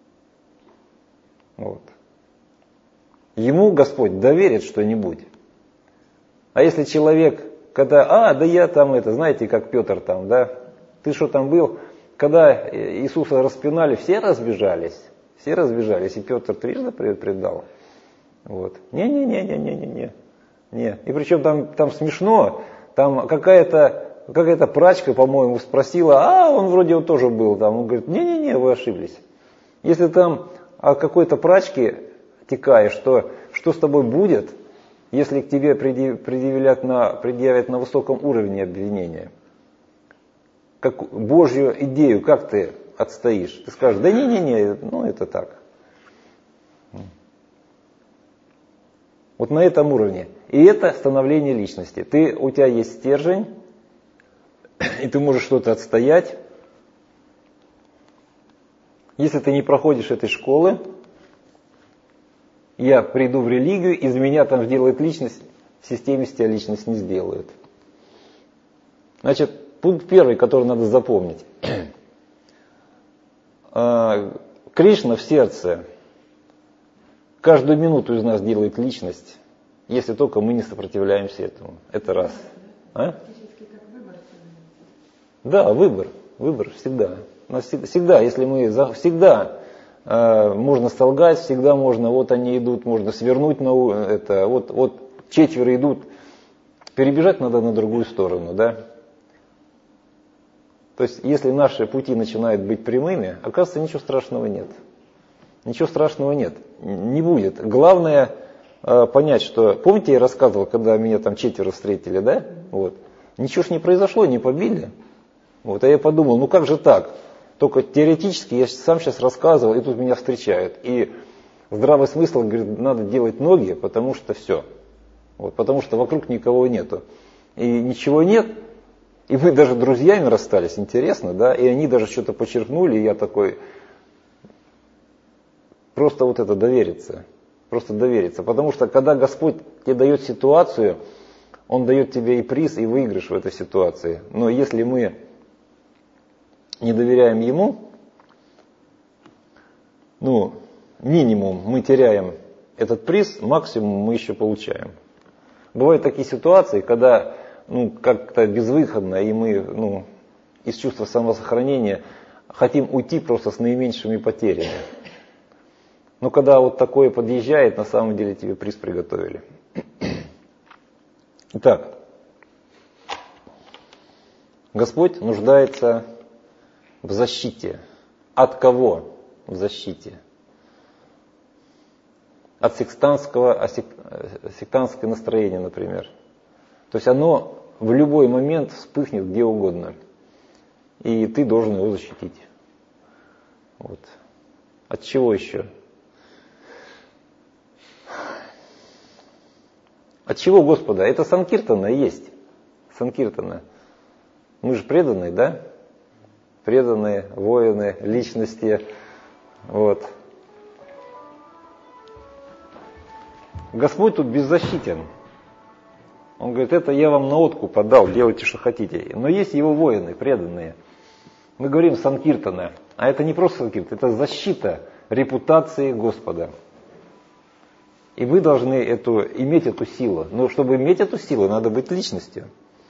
Вот. Ему Господь доверит что-нибудь. А если человек, когда, да я там знаете, как Петр там, да, ты что там был? Когда Иисуса распинали, все разбежались, и Петр 3 предал. Вот. Не. И причем там смешно, там какая-то прачка, по-моему, спросила, он вроде тоже был там. Он говорит, не, вы ошиблись. Если там о какой-то прачке текаешь, что с тобой будет, если к тебе предъявят на высоком уровне обвинения? Как Божью идею, как ты отстоишь? Ты скажешь, да не, это так. Вот на этом уровне. И это становление личности. У тебя есть стержень, и ты можешь что-то отстоять. Если ты не проходишь этой школы, я приду в религию, из меня там сделают личность, в системе с тебя личность не сделают. Значит, пункт первый, который надо запомнить. Кришна в сердце каждую минуту из нас делает личность, если только мы не сопротивляемся этому. Это раз. Да, выбор всегда. Всегда, если мы всегда можно солгать, всегда можно, вот они идут, можно свернуть на это, вот четверо идут, перебежать надо на другую сторону, да. То есть, если наши пути начинают быть прямыми, оказывается, ничего страшного нет. Ничего страшного нет, не будет. Главное понять, что, помните, я рассказывал, когда меня там четверо встретили, да? Вот. Ничего ж не произошло, не побили. Вот, а я подумал, ну как же так? Только теоретически я сам сейчас рассказывал, и тут меня встречают. И здравый смысл говорит, надо делать ноги, потому что все. Вот, потому что вокруг никого нету. И ничего нет. И мы даже друзьями расстались, интересно, да? И они даже что-то подчеркнули, и я такой, просто вот это довериться. Просто довериться. Потому что когда Господь тебе дает ситуацию, Он дает тебе и приз, и выигрыш в этой ситуации. Но если мы не доверяем Ему, минимум мы теряем этот приз, максимум мы еще получаем. Бывают такие ситуации, когда как-то безвыходно, и мы из чувства самосохранения хотим уйти просто с наименьшими потерями. Но когда вот такое подъезжает, на самом деле тебе приз приготовили. Итак, Господь нуждается в защите. От кого в защите? От сектантское настроение, например. То есть оно в любой момент вспыхнет где угодно. И ты должен его защитить. Вот. От чего еще? От чего Господа? Это Санкиртана есть. Санкиртана. Мы же преданные, да? Преданные, воины, личности. Вот. Господь тут беззащитен. Он говорит, это я вам на откуп отдал, делайте, что хотите. Но есть его воины, преданные. Мы говорим Санкиртана, а это не просто Санкиртана, это защита репутации Господа. И вы должны иметь эту силу. Но чтобы иметь эту силу, надо быть личностью.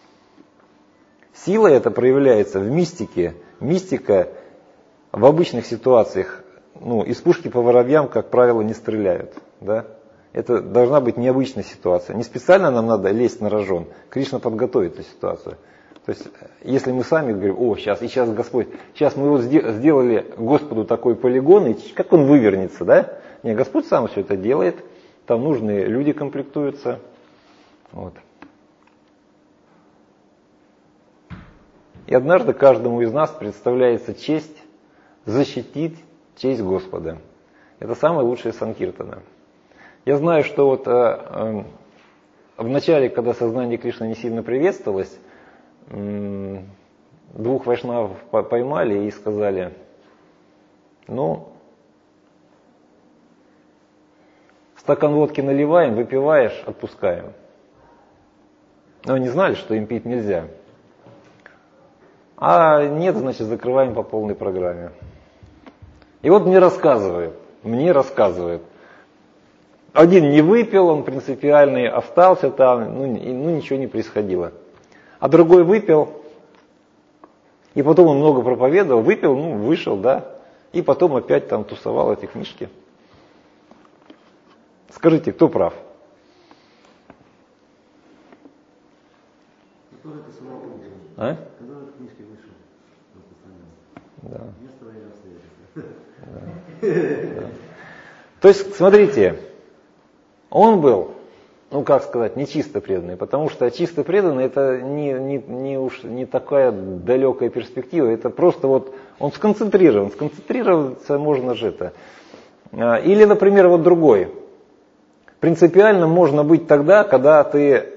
Сила эта проявляется в мистике. Мистика в обычных ситуациях, из пушки по воробьям, как правило, не стреляют. Да? Это должна быть необычная ситуация. Не специально нам надо лезть на рожон. Кришна подготовит эту ситуацию. То есть, если мы сами говорим, сейчас Господь, сейчас мы сделали Господу такой полигон, и как он вывернется, да? Нет, Господь сам все это делает. Там нужные люди комплектуются. Вот. И однажды каждому из нас представляется честь защитить честь Господа. Это самая лучшая санкиртана. Я знаю, что вот в начале, когда сознание Кришны не сильно приветствовалось, двух вайшнавов поймали и сказали, стакан водки наливаем, выпиваешь, отпускаем. Но они знали, что им пить нельзя. А нет, значит, закрываем по полной программе. И вот мне рассказывают. Один не выпил, он принципиальный, остался там, ничего не происходило. А другой выпил, и потом он много проповедовал, выпил, вышел, да, и потом опять там тусовал эти книжки. Скажите, кто прав? Который ты самого помнишь. А? Когда в книжке вышел? Да. Место и Да. обстоятельства. То есть, смотрите, он был, не чисто преданный, потому что чисто преданный это не такая далекая перспектива, это просто он сконцентрирован, сконцентрироваться можно же это. Или, например, другой. Принципиально можно быть тогда, когда ты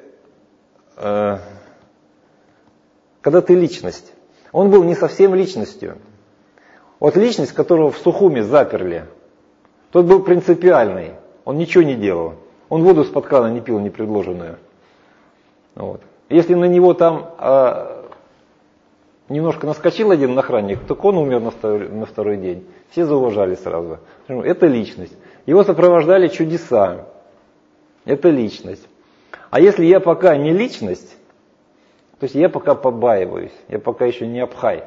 личность. Он был не совсем личностью. Вот личность, которого в Сухуми заперли, тот был принципиальный. Он ничего не делал. Он воду из-под крана не пил, не предложенную. Вот. Если на него там немножко наскочил один охранник, так он умер на второй день. Все зауважали сразу. Это личность. Его сопровождали чудеса. Это личность. А если я пока не личность, то есть я пока побаиваюсь, я пока еще не обхай.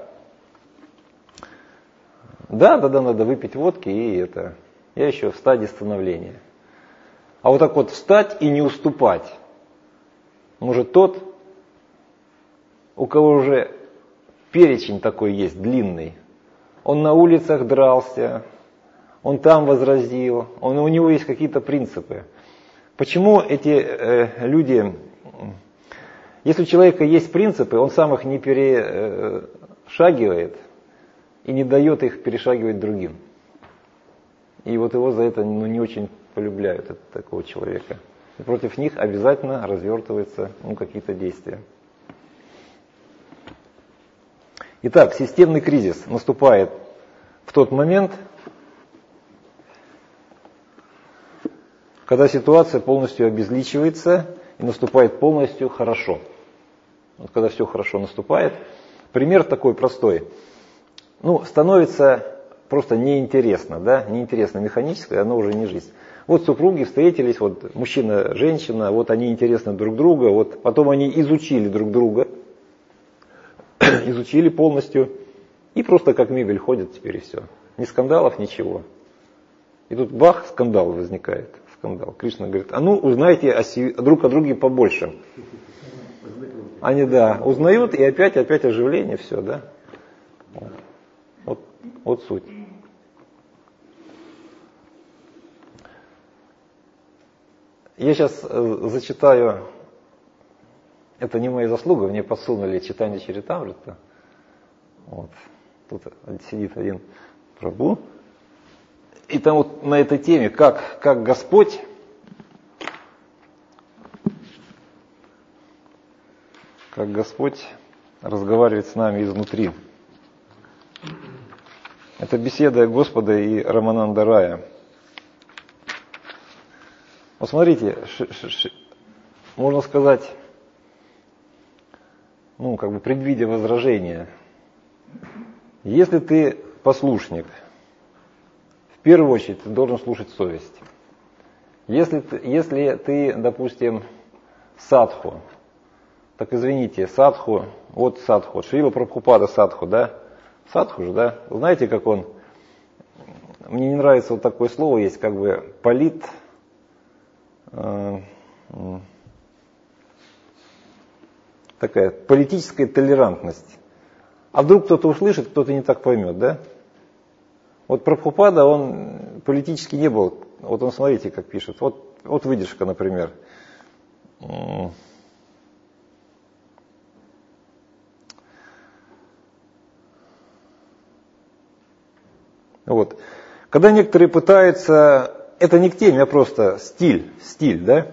Да, надо выпить водки, и это. Я еще в стадии становления. А вот так вот встать и не уступать может тот, у кого уже перечень такой есть, длинный. Он на улицах дрался, он там возразил, у него есть какие-то принципы. Почему эти люди, если у человека есть принципы, он сам их не перешагивает и не дает их перешагивать другим. И вот его за это не очень полюбляют, такого человека. И против них обязательно развертываются какие-то действия. Итак, системный кризис наступает в тот момент, когда ситуация полностью обезличивается и наступает полностью хорошо. Вот когда все хорошо наступает. Пример такой простой. Становится просто неинтересно, да? Неинтересно механическое, оно уже не жизнь. Вот супруги встретились, вот мужчина, женщина, вот они интересны друг другу, вот потом они изучили друг друга, изучили полностью, и просто как мебель ходят теперь и все. Ни скандалов, ничего. И тут бах, скандал возникает. Скандал. Кришна говорит, узнайте друг о друге побольше. Они, узнают, и опять оживление, все, да. Вот суть. Я сейчас зачитаю, это не моя заслуга, мне подсунули читание Чаритамрита. Вот. Тут сидит один Прабху. И там вот на этой теме, как Господь разговаривает с нами изнутри. Это беседа Господа и Рамананда Рая. Вот смотрите, можно сказать, предвидя возражения, если ты послушник, в первую очередь ты должен слушать совесть. Если ты, допустим, садху, так извините, садху, Шрила Прабхупада садху, да? Садху же, да? Знаете, как он, мне не нравится вот такое слово есть, такая политическая толерантность. А вдруг кто-то услышит, кто-то не так поймет, да? Вот Прабхупада, он политически не был. Вот он, смотрите, как пишет. Вот выдержка, например. Вот. Когда некоторые пытаются, это не к теме, а просто стиль, да?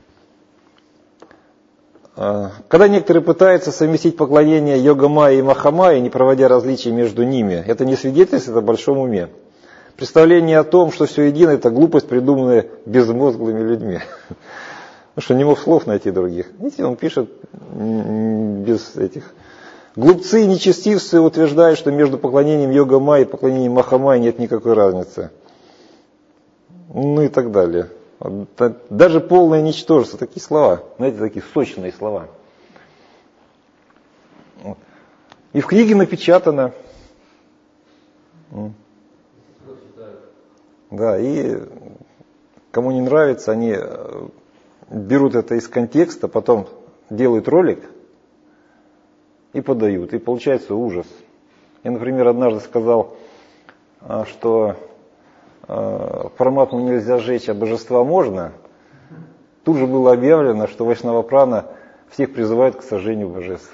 Когда некоторые пытаются совместить поклонение Йога-майи и Маха-майи, не проводя различий между ними, это не свидетельствует о большом уме. Представление о том, что все едино, это глупость, придуманная безмозглыми людьми. Потому что не мог слов найти других. Видите, он пишет без этих. Глупцы и нечестивцы утверждают, что между поклонением Йога-майи и поклонением Маха-майи нет никакой разницы. И так далее. Даже полное ничтожество, такие слова, знаете, такие сочные слова. И в книге напечатано. Да, и кому не нравится, они берут это из контекста, потом делают ролик и подают. И получается ужас. Я, например, однажды сказал, что Параматму нельзя сжечь, а божества можно. Тут же было объявлено, что Вайшнава-прана всех призывает к сожжению божеств.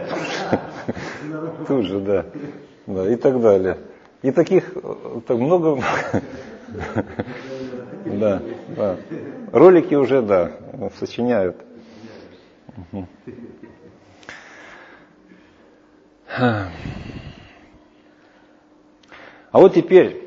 Тут же, да. И так далее. И таких так много. Да, да. Ролики уже, да, сочиняют. Угу. А вот теперь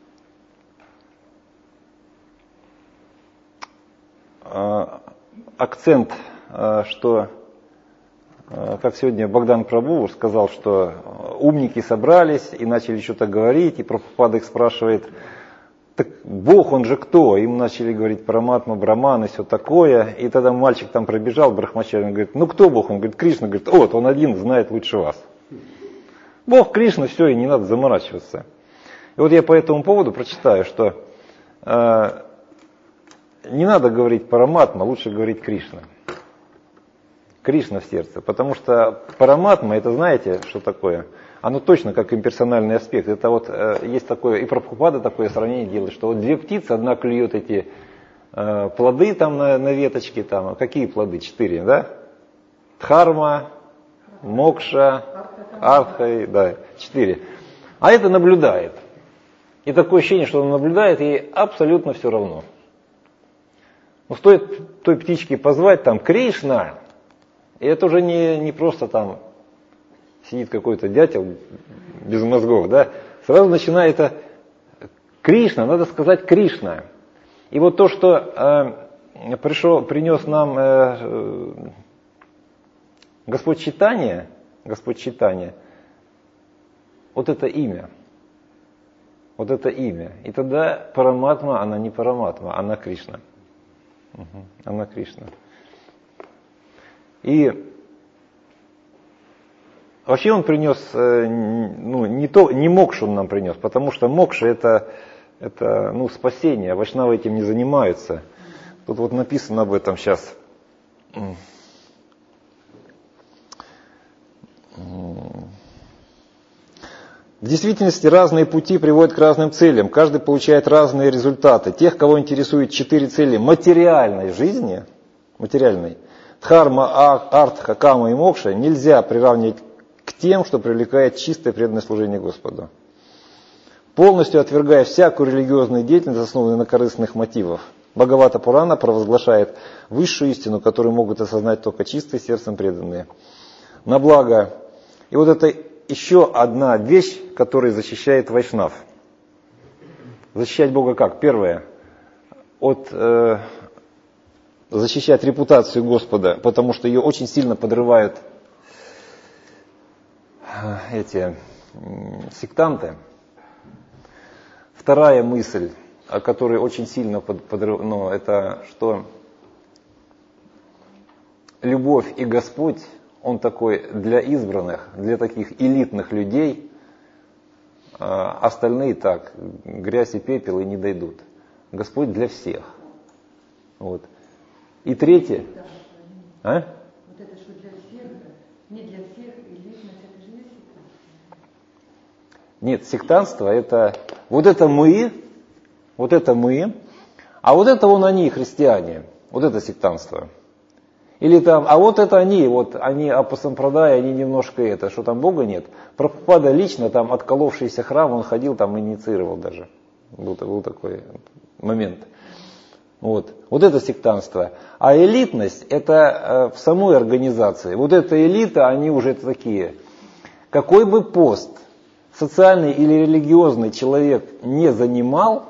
акцент, что, как сегодня Богдан Прабху сказал, что умники собрались и начали что-то говорить, и Прабхупада их спрашивает, так Бог, он же кто? Им начали говорить Параматма, Брахман и все такое. И тогда мальчик там пробежал, Брахмачарья, он говорит, ну кто Бог? Он говорит, Кришна. Говорит, вот, он один знает лучше вас. Бог, Кришна, все, и не надо заморачиваться. И вот я по этому поводу прочитаю, что не надо говорить Параматма, лучше говорить Кришна. Кришна в сердце. Потому что Параматма, это знаете, что такое? Оно точно как имперсональный аспект. Это вот есть такое, и Прабхупада такое сравнение делает, что вот две птицы, одна клюет эти плоды там на веточке, там, какие плоды? 4, да? Дхарма, мокша, артха, да, 4. А это наблюдает. И такое ощущение, что он наблюдает, и ей абсолютно все равно. Но стоит той птичке позвать там Кришна, и это уже не просто там сидит какой-то дятел без мозгов, да, сразу начинает это Кришна, надо сказать Кришна. И вот то, что принес нам Господь Чайтанья, вот это имя. Вот это имя. И тогда Параматма, она не Параматма, она Кришна. Она Кришна. И вообще он принес, не мокшу он нам принес, потому что мокша это спасение, вайшнавы этим не занимаются. Тут вот написано об этом сейчас. В действительности разные пути приводят к разным целям, каждый получает разные результаты. Тех, кого интересует 4 цели материальной жизни, дхарма, артха, кама и мокша, нельзя приравнивать к тем, что привлекает чистое преданное служение Господу. Полностью отвергая всякую религиозную деятельность, основанную на корыстных мотивах, Бхагавата Пурана провозглашает высшую истину, которую могут осознать только чистые сердцем преданные. На благо. И вот это еще одна вещь, которая защищает вайшнав. Защищать Бога как? Первое. Защищать репутацию Господа, потому что ее очень сильно подрывают эти сектанты. Вторая мысль, о которой очень сильно это что любовь и Господь, Он такой для избранных, для таких элитных людей, остальные так, грязь и пепел и не дойдут. Господь для всех. Вот. И третье. Вот это что для всех, не для всех, элитность, это же не сектанство. Нет, сектанство это вот это мы, а вот это они, христиане. Вот это сектанство. Или там, а вот это они апасампрадай, они немножко это, что там Бога нет. Прабхупада лично там отколовшийся храм, он ходил там инициировал даже. Был такой момент. Вот это сектанство. А элитность это в самой организации. Вот эта элита, они уже такие. Какой бы пост социальный или религиозный человек не занимал,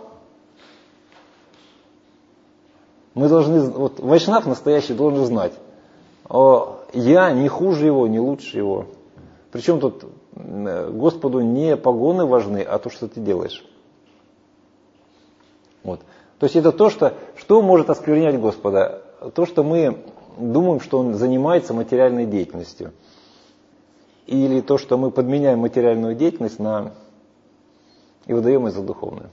мы должны, вот вайшнав настоящий должен знать, я не хуже его, не лучше его. Причем тут Господу не погоны важны, а то, что ты делаешь. Вот. То есть это то, что может осквернять Господа. То, что мы думаем, что Он занимается материальной деятельностью. Или то, что мы подменяем материальную деятельность и выдаем ее за духовную.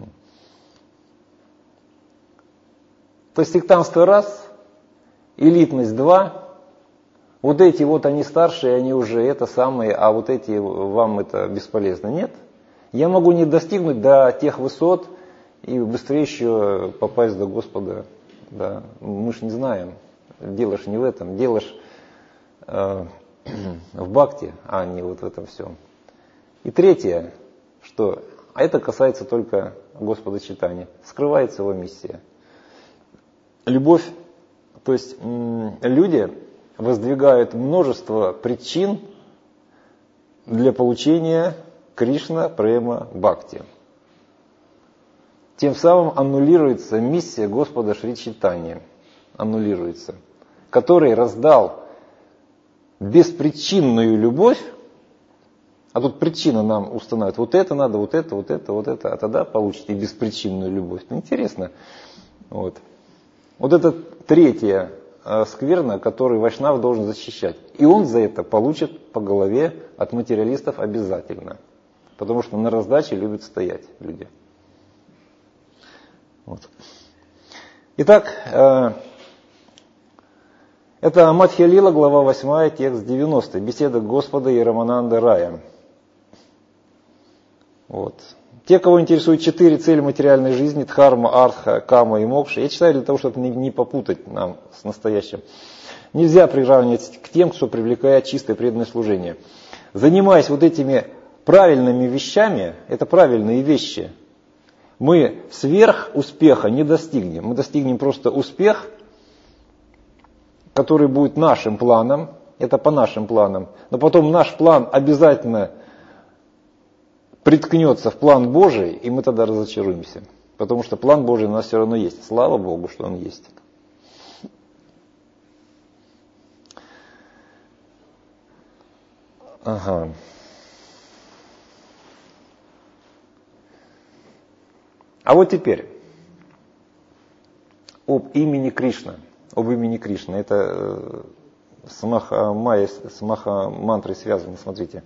То есть сектантство раз, элитность два, вот эти они старшие, они уже это самые, а вот эти вам это бесполезно. Нет. Я могу не достигнуть до тех высот и быстрее еще попасть до Господа. Да. Мы ж не знаем. Дело ж не в этом. Дело ж в бхакти, а не вот в этом всем. И третье, что А это касается только Господа Чайтаньи. Скрывается его миссия. Любовь, то есть люди воздвигают множество причин для получения Кришна Према Бхакти. Тем самым аннулируется миссия Господа Шри Чайтаньи. Аннулируется. Который раздал беспричинную любовь, а тут причина нам устанавливает. Вот это надо, вот это, вот это, вот это. А тогда получите беспричинную любовь. Интересно. Вот это третья скверна, которую вайшнав должен защищать. И он за это получит по голове от материалистов обязательно. Потому что на раздаче любят стоять люди. Вот. Итак, это Мадхья Лила, глава 8, текст 90. Беседа Господа и Рамананда Рая. Вот. Те, кого интересуют 4 цели материальной жизни, дхарма, артха, кама и мокша, я читаю для того, чтобы не попутать нам с настоящим. Нельзя приравнивать к тем, кто привлекает чистое преданное служение. Занимаясь вот этими правильными вещами, это правильные вещи, мы сверх успеха не достигнем. Мы достигнем просто успех, который будет нашим планом, это по нашим планам. Но потом наш план обязательно приткнется в план Божий, и мы тогда разочаруемся. Потому что план Божий у нас все равно есть. Слава Богу, что он есть. Ага. А вот теперь об имени Кришна. Об имени Кришны. Это с Маха-мантрой связано, смотрите.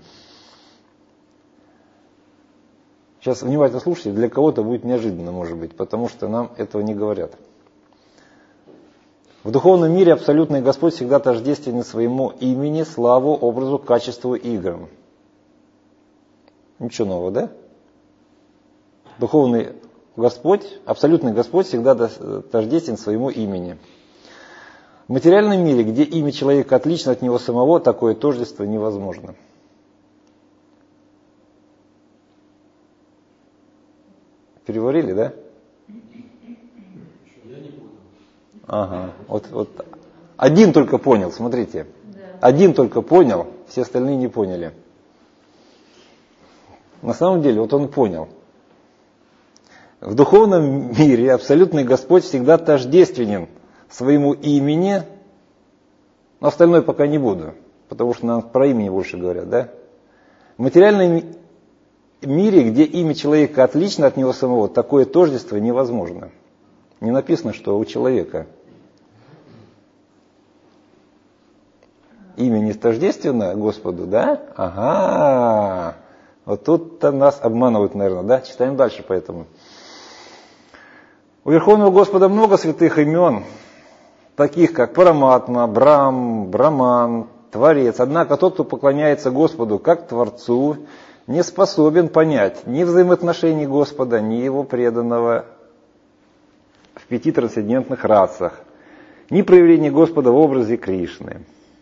Сейчас внимательно слушайте, для кого-то будет неожиданно, может быть, потому что нам этого не говорят. В духовном мире абсолютный Господь всегда тождественен своему имени, славу, образу, качеству и играм. Ничего нового, да? Духовный Господь, абсолютный Господь всегда тождествен своему имени. В материальном мире, где имя человека отлично от него самого, такое тождество невозможно. Переварили, да? Я не понял. Ага. Вот один только понял, смотрите. Да. Один только понял, все остальные не поняли. На самом деле, вот он понял. В духовном мире абсолютный Господь всегда тождественен своему имени, но остальное пока не буду, потому что нам про имени больше говорят, да? В материальном мире, где имя человека отлично от него самого, такое тождество невозможно. Не написано, что у человека имя не тождественно Господу, да? Ага, вот тут-то нас обманывают, наверное, да? Читаем дальше поэтому. У Верховного Господа много святых имен, таких как Параматма, Брахм, Браман, Творец. Однако тот, кто поклоняется Господу как Творцу, не способен понять ни взаимоотношений Господа, ни Его преданного в 5 трансцендентных расах, ни проявления Господа в образе Кришны.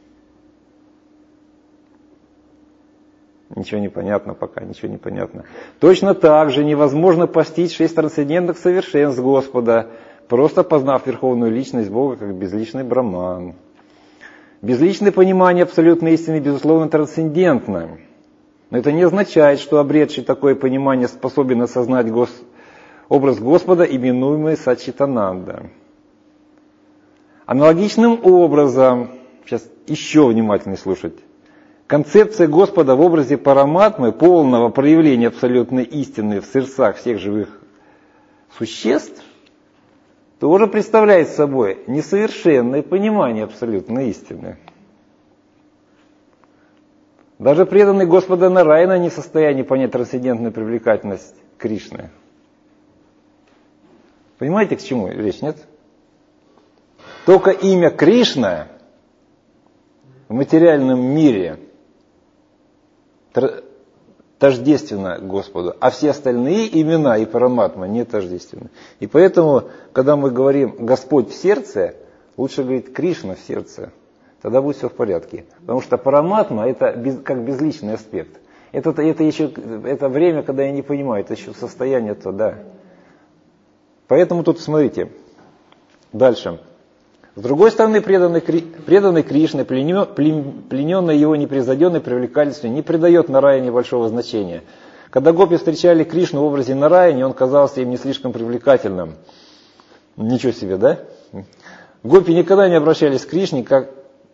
Ничего не понятно пока, ничего не понятно. Точно так же невозможно постичь 6 трансцендентных совершенств Господа, просто познав Верховную Личность Бога как безличный Браман. Безличное понимание абсолютной истины, безусловно, трансцендентно. Но это не означает, что обретший такое понимание способен осознать образ Господа, именуемый Саччитананда. Аналогичным образом, сейчас еще внимательнее слушать, концепция Господа в образе Параматмы, полного проявления абсолютной истины в сердцах всех живых существ, тоже представляет собой несовершенное понимание абсолютной истины. Даже преданный Господа Нараяна не в состоянии понять трансцендентную привлекательность Кришны. Понимаете, к чему речь, нет? Только имя Кришна в материальном мире тождественно Господу, а все остальные имена и Параматма не тождественны. И поэтому, когда мы говорим «Господь в сердце», лучше говорить «Кришна в сердце». Тогда будет все в порядке. Потому что Параматма – это как безличный аспект. Это время, когда я не понимаю, это еще состояние то, да. Поэтому тут смотрите, дальше. С другой стороны, преданный Кришне, плененный его непревзойденной привлекательностью, не придает Нараяне большого значения. Когда гопи встречали Кришну в образе Нараяни, он казался им не слишком привлекательным. Ничего себе, да? Гопи никогда не обращались к Кришне, как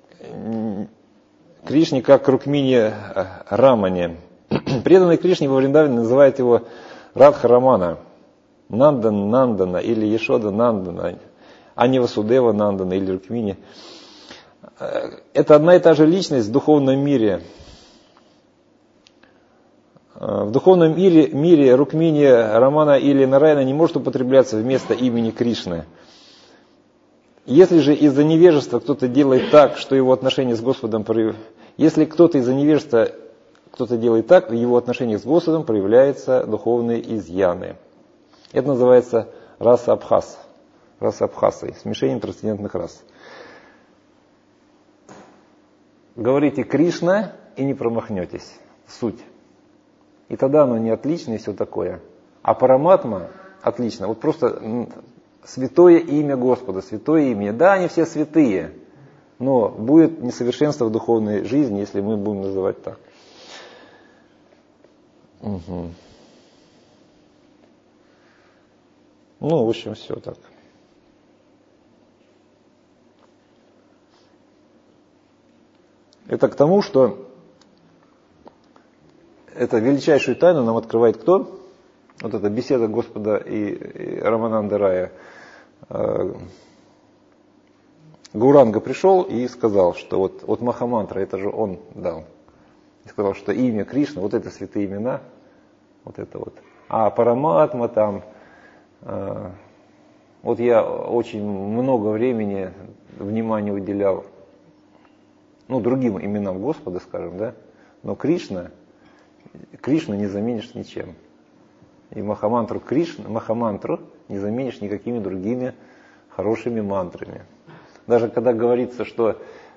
к Рукмини Рамане. Преданный Кришне во Вриндаване называет его Радха Рамана, Нандана или Ешода Нандана, а не Васудева Нандана или Рукмини. Это одна и та же личность в духовном мире. В духовном мире Рукмини Рамана или Нараяна не может употребляться вместо имени Кришны. Если же из-за невежества кто-то делает так, что его отношения с Господом если кто-то из-за невежества делает так, в его отношениях с Господом проявляются духовные изъяны. Это называется раса абхаса, смешением трансцендентных рас. Говорите Кришна и не промахнетесь. Суть. И тогда оно не отлично и все такое. А параматма отлично. Вот просто святое имя Господа, святое имя. Да, они все святые, но будет несовершенство в духовной жизни, если мы будем называть так. Угу. Ну, в общем, все так. Это к тому, что это величайшую тайну нам открывает кто? Вот эта беседа Господа и Рамананда Рая. Гауранга пришел и сказал, что вот Махамантра, это же он дал. И сказал, что имя Кришна, вот это святые имена, вот это вот. А Параматма там, вот я очень много времени, внимания уделял, другим именам Господа, скажем, да, но Кришну не заменишь ничем. И Махамантру не заменишь никакими другими хорошими мантрами. Даже когда говорится, что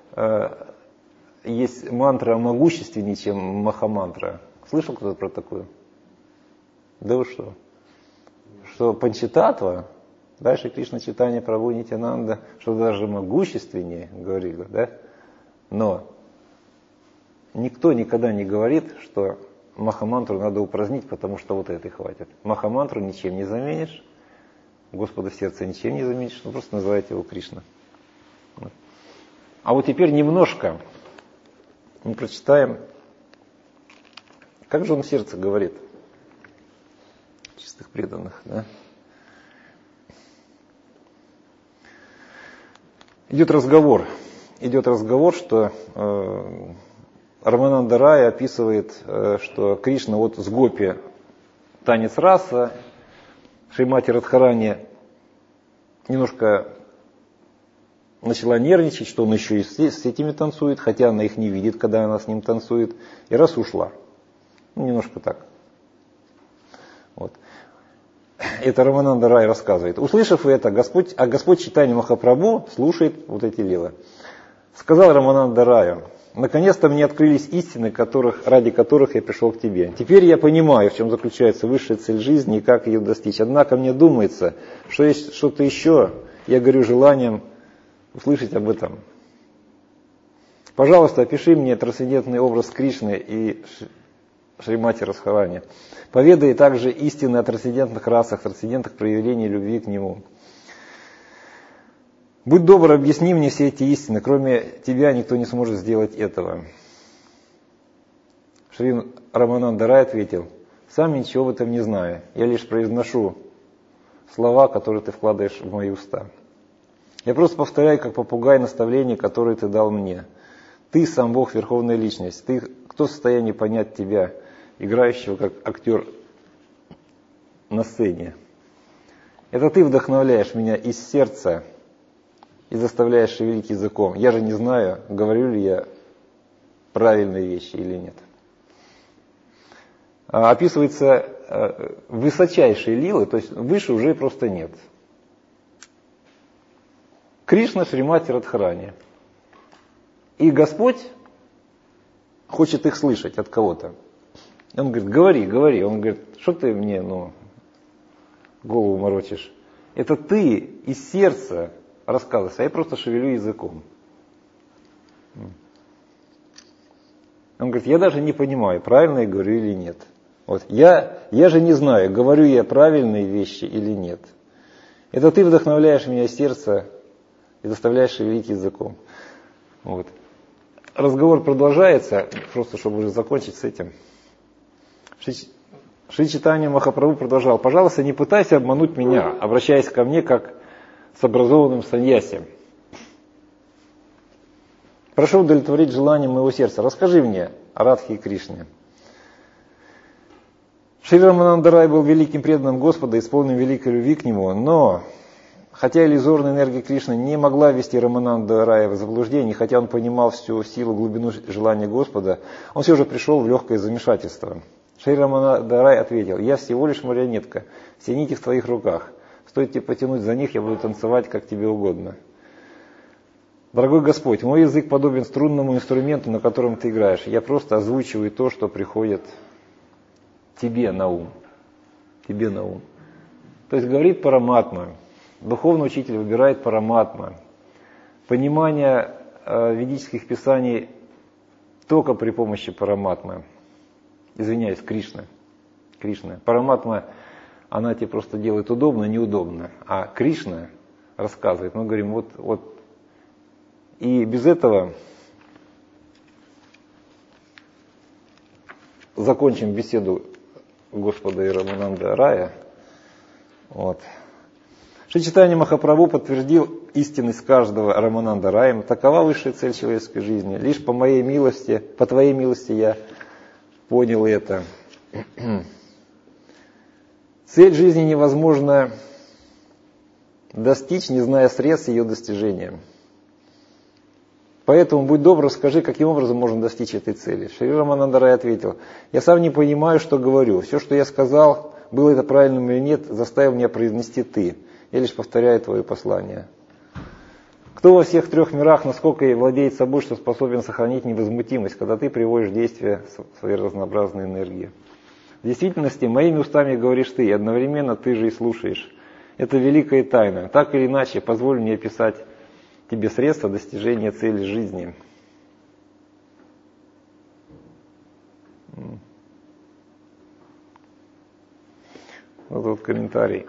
есть мантра могущественнее, чем Махамантра. Слышал кто-то про такую? Да вы что? Что Панчататва, дальше Кришна Чайтанья Прабху Нитьянанда, что даже могущественнее говорили, да? Но никто никогда не говорит, что Махамантру надо упразднить, потому что вот этой хватит. Махамантру ничем не заменишь, Господа в сердце ничем не заменишь, просто называйте его Кришна. Вот. А вот теперь немножко мы прочитаем, как же он в сердце говорит, чистых преданных, да? Идет разговор, что Рамананда Рая описывает, что Кришна вот с гопи танец раса, Шримати Радхарани немножко начала нервничать, что он еще и с этими танцует, хотя она их не видит, когда она с ним танцует, и раз ушла. Немножко так. Вот. Это Рамананда Рай рассказывает. Услышав это, Господь Чайтанья Махапрабху слушает вот эти лилы. Сказал Рамананда Раю: наконец-то мне открылись истины, ради которых я пришел к тебе. Теперь я понимаю, в чем заключается высшая цель жизни и как ее достичь. Однако мне думается, что есть что-то еще. Я горю желанием услышать об этом. Пожалуйста, опиши мне трансцендентный образ Кришны и Шримати Радхарани. Поведай также истины о трансцендентных расах, трансцендентных проявлениях любви к Нему. Будь добр, объясни мне все эти истины. Кроме тебя никто не сможет сделать этого. Шри Рамананда Рай ответил: сам ничего в этом не знаю. Я лишь произношу слова, которые ты вкладываешь в мои уста. Я просто повторяю, как попугай, наставления, которые ты дал мне. Ты сам Бог, Верховная Личность. Кто в состоянии понять тебя, играющего как актер на сцене? Это ты вдохновляешь меня из сердца и заставляешь шевелить языком. Я же не знаю, говорю ли я правильные вещи или нет. Описывается высочайшие лилы, то есть выше уже просто нет. Кришна Шримати Радхарани. И Господь хочет их слышать от кого-то. Он говорит, говори, говори. Он говорит, что ты мне, голову морочишь? Это ты из сердца рассказываешь, а я просто шевелю языком. Он говорит, я даже не понимаю, правильно я говорю или нет. Вот. Я же не знаю, говорю я правильные вещи или нет. Это ты вдохновляешь меня из сердца и заставляешь шевелить языком. Вот. Разговор продолжается, просто чтобы уже закончить с этим. Шри Чайтанья Махапрабху продолжал. Пожалуйста, не пытайся обмануть меня, обращаясь ко мне как с образованным саньяси. Прошу удовлетворить желание моего сердца. Расскажи мне о Радхе и Кришне. Шри Рамананда Рай был великим преданным Господа, исполненным великой любви к Нему, но, хотя иллюзорная энергия Кришны не могла ввести Рамананда Рая в заблуждение, хотя он понимал всю силу, глубину желания Господа, он все же пришел в легкое замешательство. Шри Рамананда Рай ответил, я всего лишь марионетка, все нити в твоих руках. Стоит тебе потянуть за них, я буду танцевать, как тебе угодно. Дорогой Господь, мой язык подобен струнному инструменту, на котором ты играешь. Я просто озвучиваю то, что приходит тебе на ум. Тебе на ум. То есть говорит Параматма. Духовный учитель выбирает Параматма. Понимание ведических писаний только при помощи Параматмы. Извиняюсь, Кришны. Параматма, она тебе просто делает удобно, неудобно. А Кришна рассказывает. Мы говорим, вот. И без этого закончим беседу Господа и Рамананда Рая. Вот. Шри Чайтанья Махапрабху подтвердил истинность каждого Рамананда Рая. Такова высшая цель человеческой жизни. Лишь по твоей милости я понял это. Цель жизни невозможно достичь, не зная средств ее достижения. Поэтому, будь добр, скажи, каким образом можно достичь этой цели. Шри Рамананда Рай ответил, я сам не понимаю, что говорю. Все, что я сказал, было это правильным или нет, заставил меня произнести ты. Я лишь повторяю твое послание. Кто во всех трех мирах, насколько и владеет собой, что способен сохранить невозмутимость, когда ты приводишь в действие свои разнообразные энергии. В действительности, моими устами говоришь ты, и одновременно ты же и слушаешь. Это великая тайна. Так или иначе, позволь мне описать тебе средства достижения цели жизни. Вот комментарий.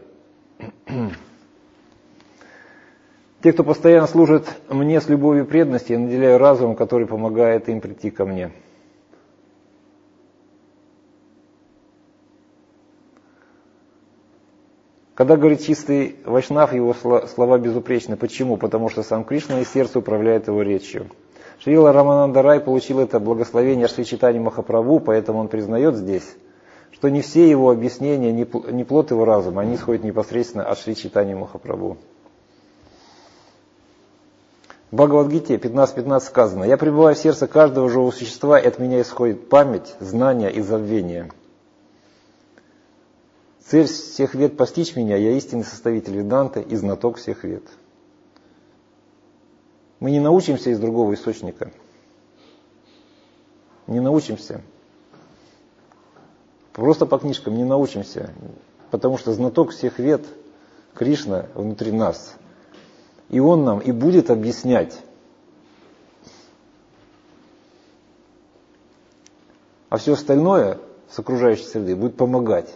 Те, кто постоянно служит мне с любовью и преданностью, я наделяю разумом, который помогает им прийти ко мне. Когда говорит чистый вайшнав, его слова безупречны. Почему? Потому что сам Кришна из сердца управляет его речью. Шрила Рамананда Рай получил это благословение Шри Чайтаньи Махапрабху, поэтому он признает здесь, что не все его объяснения, не плод его разума, они исходят непосредственно от Шри Чайтаньи Махапрабху. В Бхагавад-гите 15.15 сказано, «Я пребываю в сердце каждого живого существа, и от меня исходит память, знание и забвение». Цель всех вед постичь меня, я истинный составитель Веданты и знаток всех вед. Мы не научимся из другого источника. Не научимся. Просто по книжкам не научимся. Потому что знаток всех вед Кришна внутри нас. И Он нам и будет объяснять. А все остальное с окружающей среды будет помогать.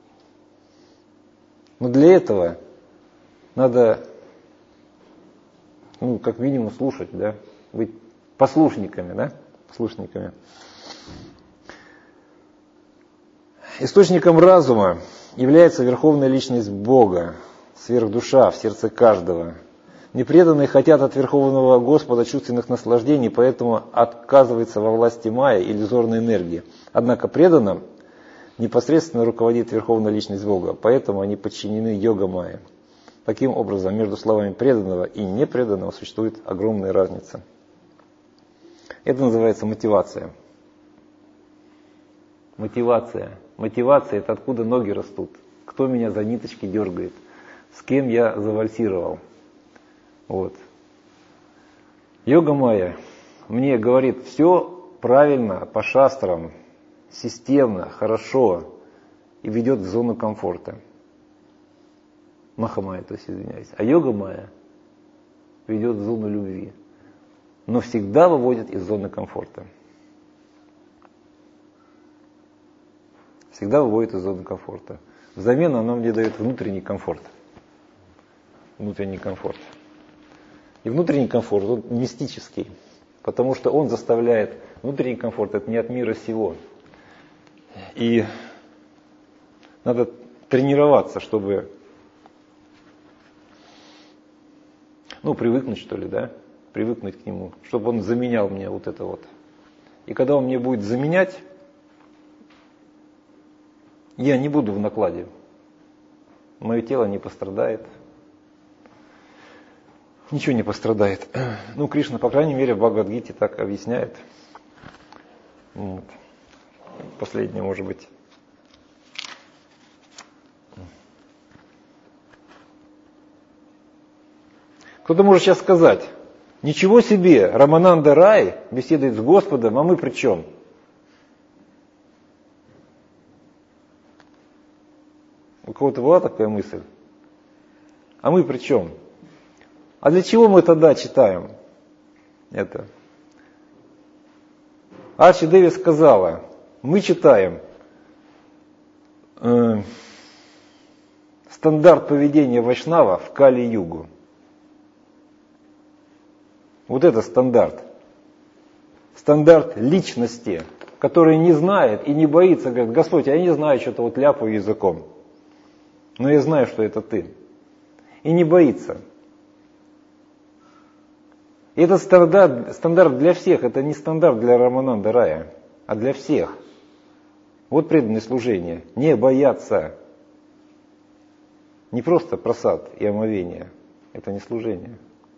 Но для этого надо, как минимум, слушать, да, быть послушниками, да, послушниками. Источником разума является верховная личность Бога, сверхдуша в сердце каждого. Непреданные хотят от Верховного Господа чувственных наслаждений, поэтому отказываются во власти майя, иллюзорной энергии. Однако преданным непосредственно руководит Верховная Личность Бога, поэтому они подчинены йога-майе. Таким образом, между словами преданного и непреданного существует огромная разница. Это называется мотивация. Мотивация. Мотивация – это откуда ноги растут. Кто меня за ниточки дергает. С кем я завальсировал. Вот. Йога-майя мне говорит, все правильно по шастрам. системно, хорошо и ведет в зону комфорта. Махамая, то есть, извиняюсь. А йога-майя ведет в зону любви, но всегда выводит из зоны комфорта. Всегда выводит из зоны комфорта. Взамен она мне дает внутренний комфорт. Внутренний комфорт. И внутренний комфорт, он мистический, потому что он заставляет, внутренний комфорт, это не от мира сего. И надо тренироваться, чтобы, привыкнуть, что ли, да? Привыкнуть к нему, чтобы он заменял мне вот это вот. И когда он мне будет заменять, я не буду в накладе. Мое тело не пострадает. Ничего не пострадает. Кришна, по крайней мере, в Бхагавад-гите так объясняет. Вот. Последнее, может быть. Кто-то может сейчас сказать, ничего себе, Рамананда Рай беседует с Господом, а мы при чем? У кого-то была такая мысль? А мы при чем? А для чего мы тогда читаем это? Арчи Деви сказала, мы читаем стандарт поведения Вайшнава в Кали-югу. Вот это стандарт. Стандарт личности, который не знает и не боится, говорит, Господь, я не знаю, что-то вот ляпаю языком, но я знаю, что это ты. И не боится. И этот стандарт для всех, это не стандарт для Рамананда Рая, а для всех. Вот преданное служение. Не бояться. Не просто прасад и омовение. Это не служение.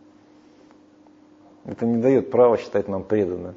Это не дает права считать нам преданным.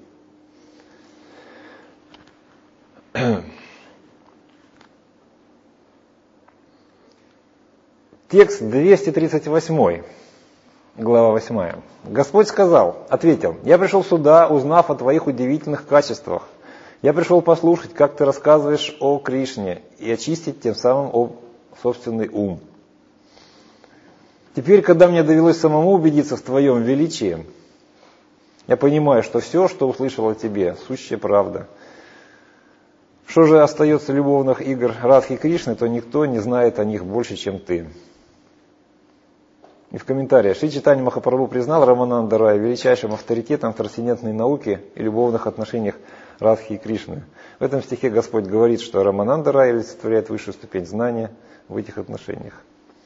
Текст 238, глава 8. Господь ответил, я пришел сюда, узнав о твоих удивительных качествах. Я пришел послушать, как ты рассказываешь о Кришне и очистить тем самым собственный ум. Теперь, когда мне довелось самому убедиться в твоем величии, я понимаю, что все, что услышал о тебе, сущая правда. Что же остается любовных игр Радхи и Кришны, то никто не знает о них больше, чем ты. И в комментариях Шри Чайтанья Махапрабху признал Рамананда Рая величайшим авторитетом в трансцендентной науке и любовных отношениях Радхи и Кришны. В этом стихе Господь говорит, что Рамананда Рая олицетворяет высшую ступень знания в этих отношениях.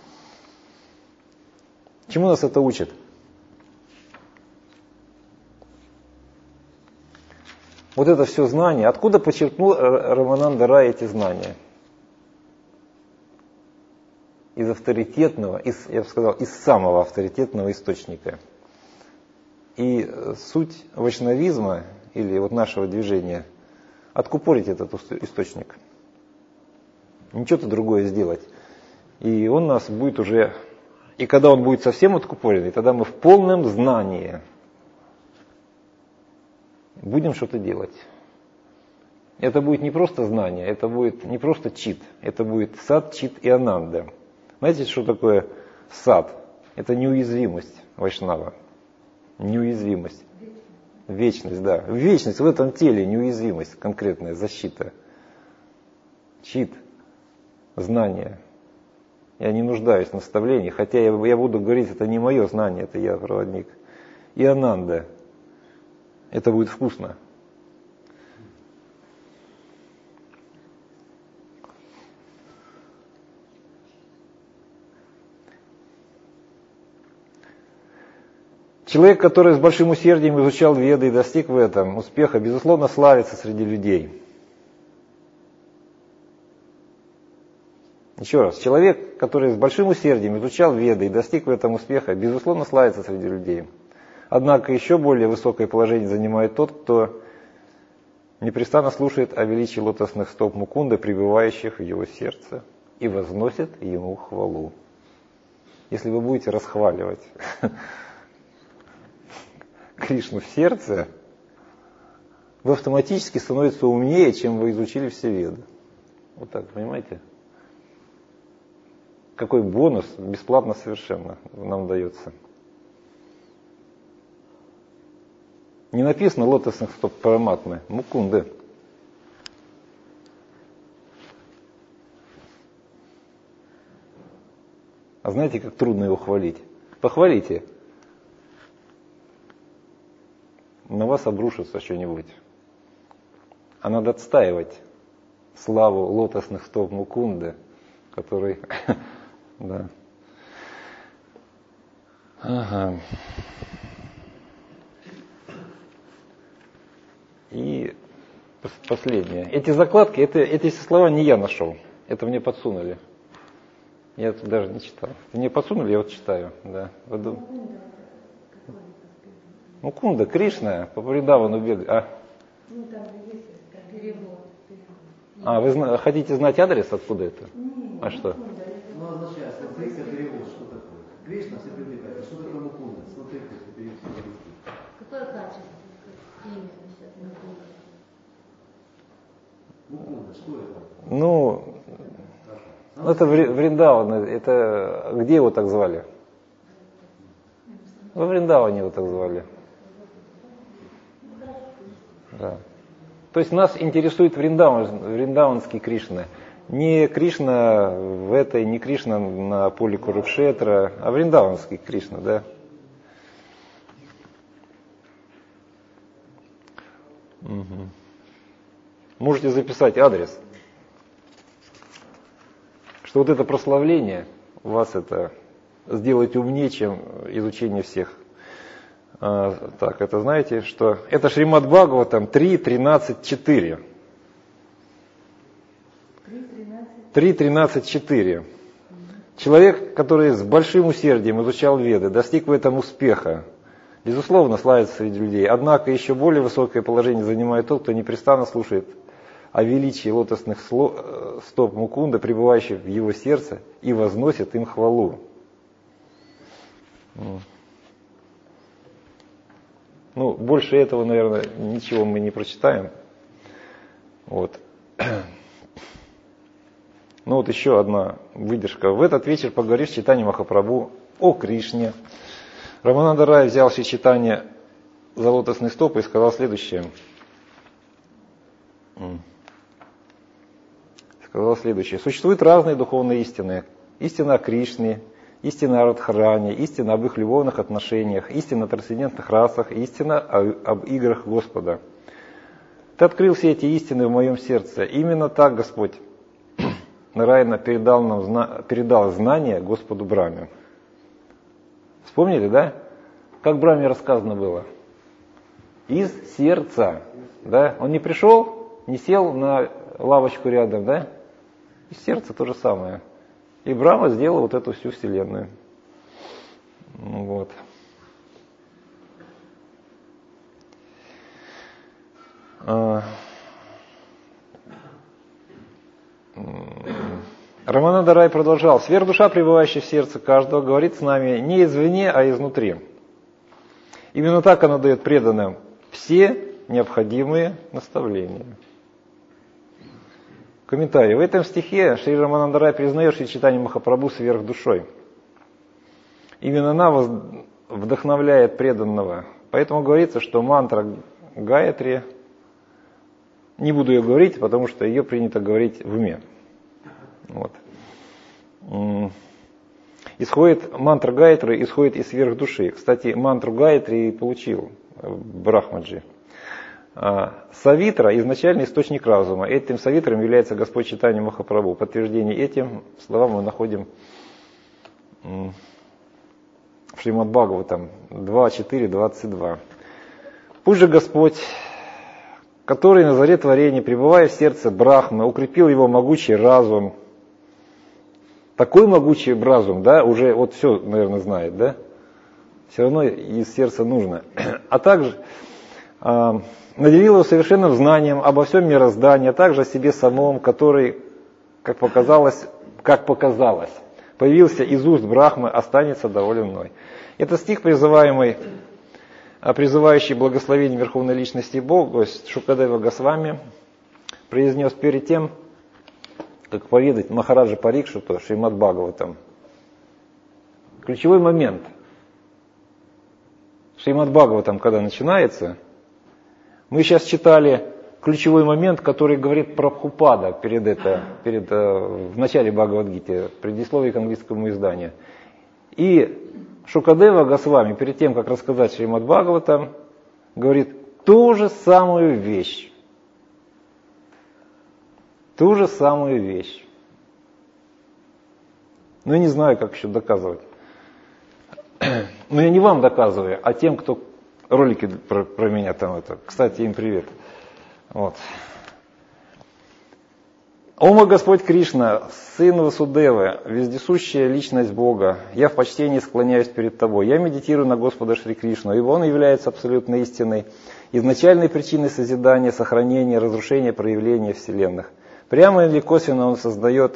Чему нас это учит? Вот это все знание. Откуда почерпнул Рамананда Рай эти знания? Из авторитетного, я бы сказал, из самого авторитетного источника. И суть вайшнавизма, или вот нашего движения, откупорить этот источник. Ничего-то другое сделать. И он нас будет уже... И когда он будет совсем откупоренный, тогда мы в полном знании будем что-то делать. Это будет не просто знание, это будет не просто чит, это будет сад, чит и ананда. Знаете, что такое сад? Это неуязвимость вайшнава. Неуязвимость. Вечность, да. Вечность в этом теле, неуязвимость, конкретная защита. Чит, знание. Я не нуждаюсь в наставлении, хотя я буду говорить, это не мое знание, это я проводник. И ананда. Это будет вкусно. Человек, который с большим усердием изучал Веды и достиг в этом успеха, безусловно, славится среди людей. Еще раз, человек, который с большим усердием изучал Веды и достиг в этом успеха, безусловно, славится среди людей. Однако еще более высокое положение занимает тот, кто непрестанно слушает о величии лотосных стоп Мукунды, пребывающих в его сердце, и возносит ему хвалу. Если вы будете расхваливать Кришну в сердце, вы автоматически становитесь умнее, чем вы изучили все веды. Вот так, понимаете? Какой бонус, бесплатно совершенно нам дается. Не написано лотосных стоп параматмы, мукунды. А знаете, как трудно его хвалить? Похвалите. На вас обрушится что-нибудь. А надо отстаивать славу лотосных стоп Мукунды, который... да. Ага. И последнее. Эти закладки, эти слова не я нашел. Это мне подсунули. Я это даже не читал. Мне подсунули, я вот читаю. Да. Мукунда, Кришна, по Вриндавану бегает. Ну, там же есть перевод. Вы хотите знать адрес, откуда это? Нет, а что? Ну, означает, смотрите перевод, что такое. Кришна все привлекает. Что такое Мукунда? Смотрите, перевод. Какое качество? Имя сейчас Мукунда, что это? Ну, это Вриндаван. Это где его так звали? Во Вриндаване его так звали. Да. То есть нас интересует вриндаванский Кришна. Не Кришна в этой, не Кришна на поле Курукшетра, а вриндаванский Кришна, да. Угу. Можете записать адрес, что вот это прославление вас это сделать умнее, чем изучение всех. Так, это знаете, что это Шримад Бхагаватам 3.13.4. 3.13.4. Человек, который с большим усердием изучал Веды, достиг в этом успеха, безусловно, славится среди людей. Однако еще более высокое положение занимает тот, кто непрестанно слушает о величии лотосных стоп Мукунда, пребывающих в его сердце, и возносит им хвалу. Ну, больше этого, наверное, ничего мы не прочитаем. Вот. Ну вот еще одна выдержка. В этот вечер поговорив с Чайтаньей Махапрабху о Кришне, Рамананда Рай взял Шри Чайтанья за лотосные стопы и сказал следующее. Существуют разные духовные истины. Истина о Кришне, истина о Радхаране, истина об их любовных отношениях, истина о трансцендентных расах, истина об играх Господа. Ты открыл все эти истины в моем сердце. Именно так Господь Нараяна передал знания Господу Брахме. Вспомнили, да? Как Брахме рассказано было? Из сердца. Да? Он не пришел, не сел на лавочку рядом, да? Из сердца то же самое. И Брахма сделал вот эту всю вселенную. Вот. Рамананда Рай продолжал. Сверхдуша, пребывающая в сердце каждого, говорит с нами не извне, а изнутри. Именно так она дает преданным все необходимые наставления. Комментарий. В этом стихе Шри Рамананда Рай признает Шри Чайтанью Махапрабху сверхдушой. Именно она вдохновляет преданного. Поэтому говорится, что мантра Гаятри, не буду ее говорить, потому что ее принято говорить в уме. Вот. Мантра Гаятри исходит из сверхдуши. Кстати, мантру Гаятри получил Брахмаджи. Савитра – изначальный источник разума. Этим савитром является Господь Чайтанья Махапрабху. Подтверждение этим словам мы находим в Шримад Бхагаватам 2.4.22. Пусть же Господь, который на заре творения, пребывая в сердце Брахмы, укрепил его могучий разум. Такой могучий разум, да, уже вот все, наверное, знает, да? Все равно из сердца нужно. А также наделил его совершенным знанием обо всем мироздании, а также о себе самом, который, как показалось, появился из уст Брахмы, останется доволен мной. Это стих, призываемый призывающий благословение Верховной Личности Бога, Шукадева Госвами, произнес перед тем, как поведать Махараджа Парикшиту Шримад Бхагаватам. Ключевой момент. Шримад Бхагаватам, когда начинается, мы сейчас читали ключевой момент, который говорит Прабхупада в начале Бхагавад-гиты, в предисловии к английскому изданию. И Шукадева Госвами, перед тем, как рассказать Шримад Бхагаватам, говорит ту же самую вещь. Ту же самую вещь. Но я не знаю, как еще доказывать. Но я не вам доказываю, а тем, кто ролики про меня там это. Кстати, им привет. Вот. Ома Господь Кришна, Сын Васудевы, вездесущая личность Бога, я в почтении склоняюсь перед Тобой. Я медитирую на Господа Шри Кришну, ибо Он является абсолютной истиной, изначальной причиной созидания, сохранения, разрушения, проявления вселенных. Прямо или косвенно Он создает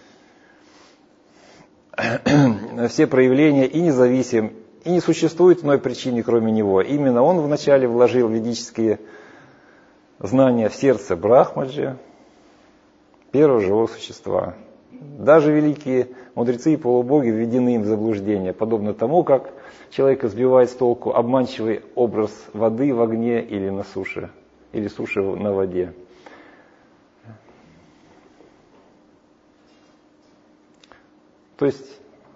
все проявления и независим, и не существует иной причины, кроме Него. Именно Он вначале вложил ведические знания в сердце Брахмаджи, первого живого существа. Даже великие мудрецы и полубоги введены им в заблуждение, подобно тому, как человек сбивает с толку обманчивый образ воды в огне или на суше, или суши на воде. То есть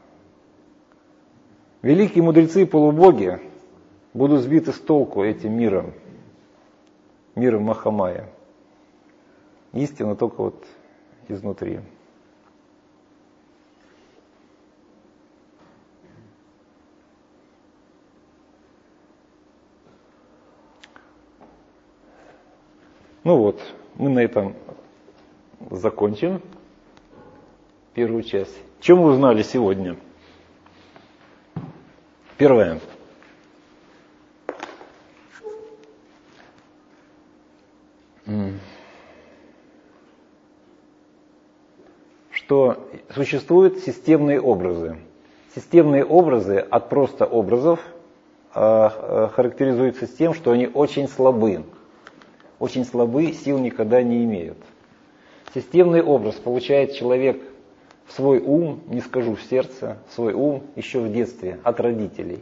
великие мудрецы и полубоги будут сбиты с толку этим миром Махамая. Истина только вот изнутри. Ну вот, мы на этом закончим первую часть. Что мы узнали сегодня? Первое. Что существуют системные образы. Системные образы от просто образов характеризуются тем, что они очень слабы. Очень слабы, сил никогда не имеют. Системный образ получает человек в свой ум, не скажу в сердце, в свой ум еще в детстве, от родителей.